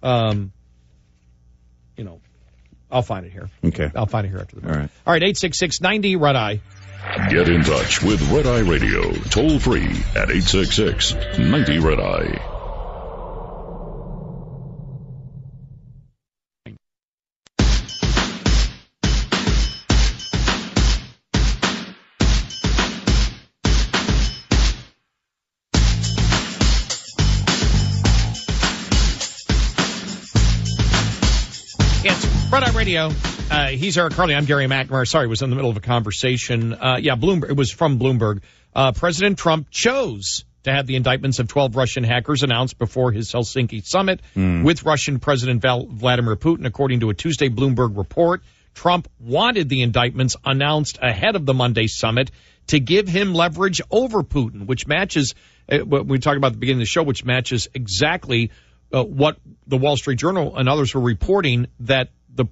I'll find it here. Okay, I'll find it here after the break. All right, 866-90 Red Eye. Get in touch with Red Eye Radio, toll free at 866-90 Red Eye. Red Eye Radio. He's Eric Carly. I'm Gary McNamara. Sorry, I was in the middle of a conversation. Bloomberg. It was from Bloomberg. President Trump chose to have the indictments of 12 Russian hackers announced before his Helsinki summit with Russian President Vladimir Putin, according to a Tuesday Bloomberg report. Trump wanted the indictments announced ahead of the Monday summit to give him leverage over Putin, which matches what we talked about at the beginning of the show, which matches exactly what the Wall Street Journal and others were reporting, that the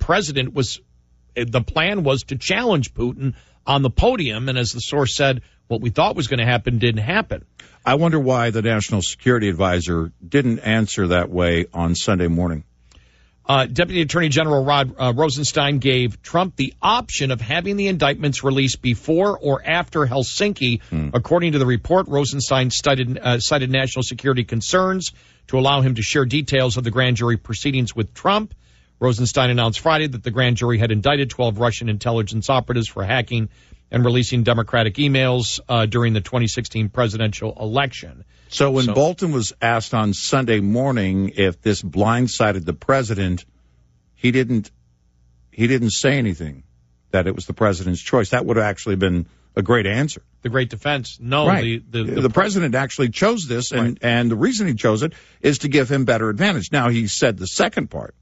plan was to challenge Putin on the podium, and as the source said, what we thought was going to happen didn't happen. I wonder why the National Security Advisor didn't answer that way on Sunday morning. Deputy Attorney General Rod Rosenstein gave Trump the option of having the indictments released before or after Helsinki. According to the report, Rosenstein cited national security concerns to allow him to share details of the grand jury proceedings with Trump. Rosenstein announced Friday that the grand jury had indicted 12 Russian intelligence operatives for hacking and releasing Democratic emails during the 2016 presidential election. So when Bolton was asked on Sunday morning if this blindsided the president, he didn't say anything, that it was the president's choice. That would have actually been a great answer. The great defense. No, right. The president actually chose this, and the reason he chose it is to give him better advantage. Now, he said the second part,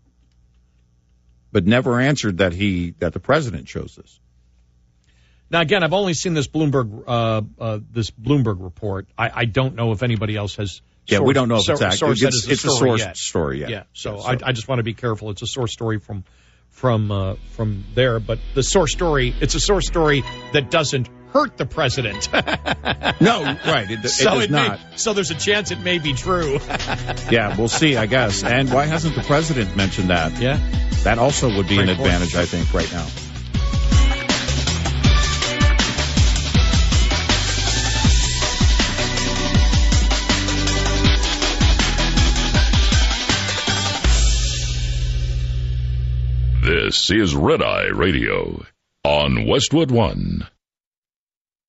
but never answered that the president chose this. Now, again, I've only seen this Bloomberg report. I don't know if anybody else has. Yeah, we don't know if it's accurate. It's a source story. Yeah. So I just want to be careful. It's a source story from there, but the source story. It's a source story that doesn't hurt the president. No, right. It does not. So there's a chance it may be true. Yeah, we'll see, I guess. And why hasn't the president mentioned that? Yeah. That also would be an advantage, I think, right now. This is Red Eye Radio on Westwood One.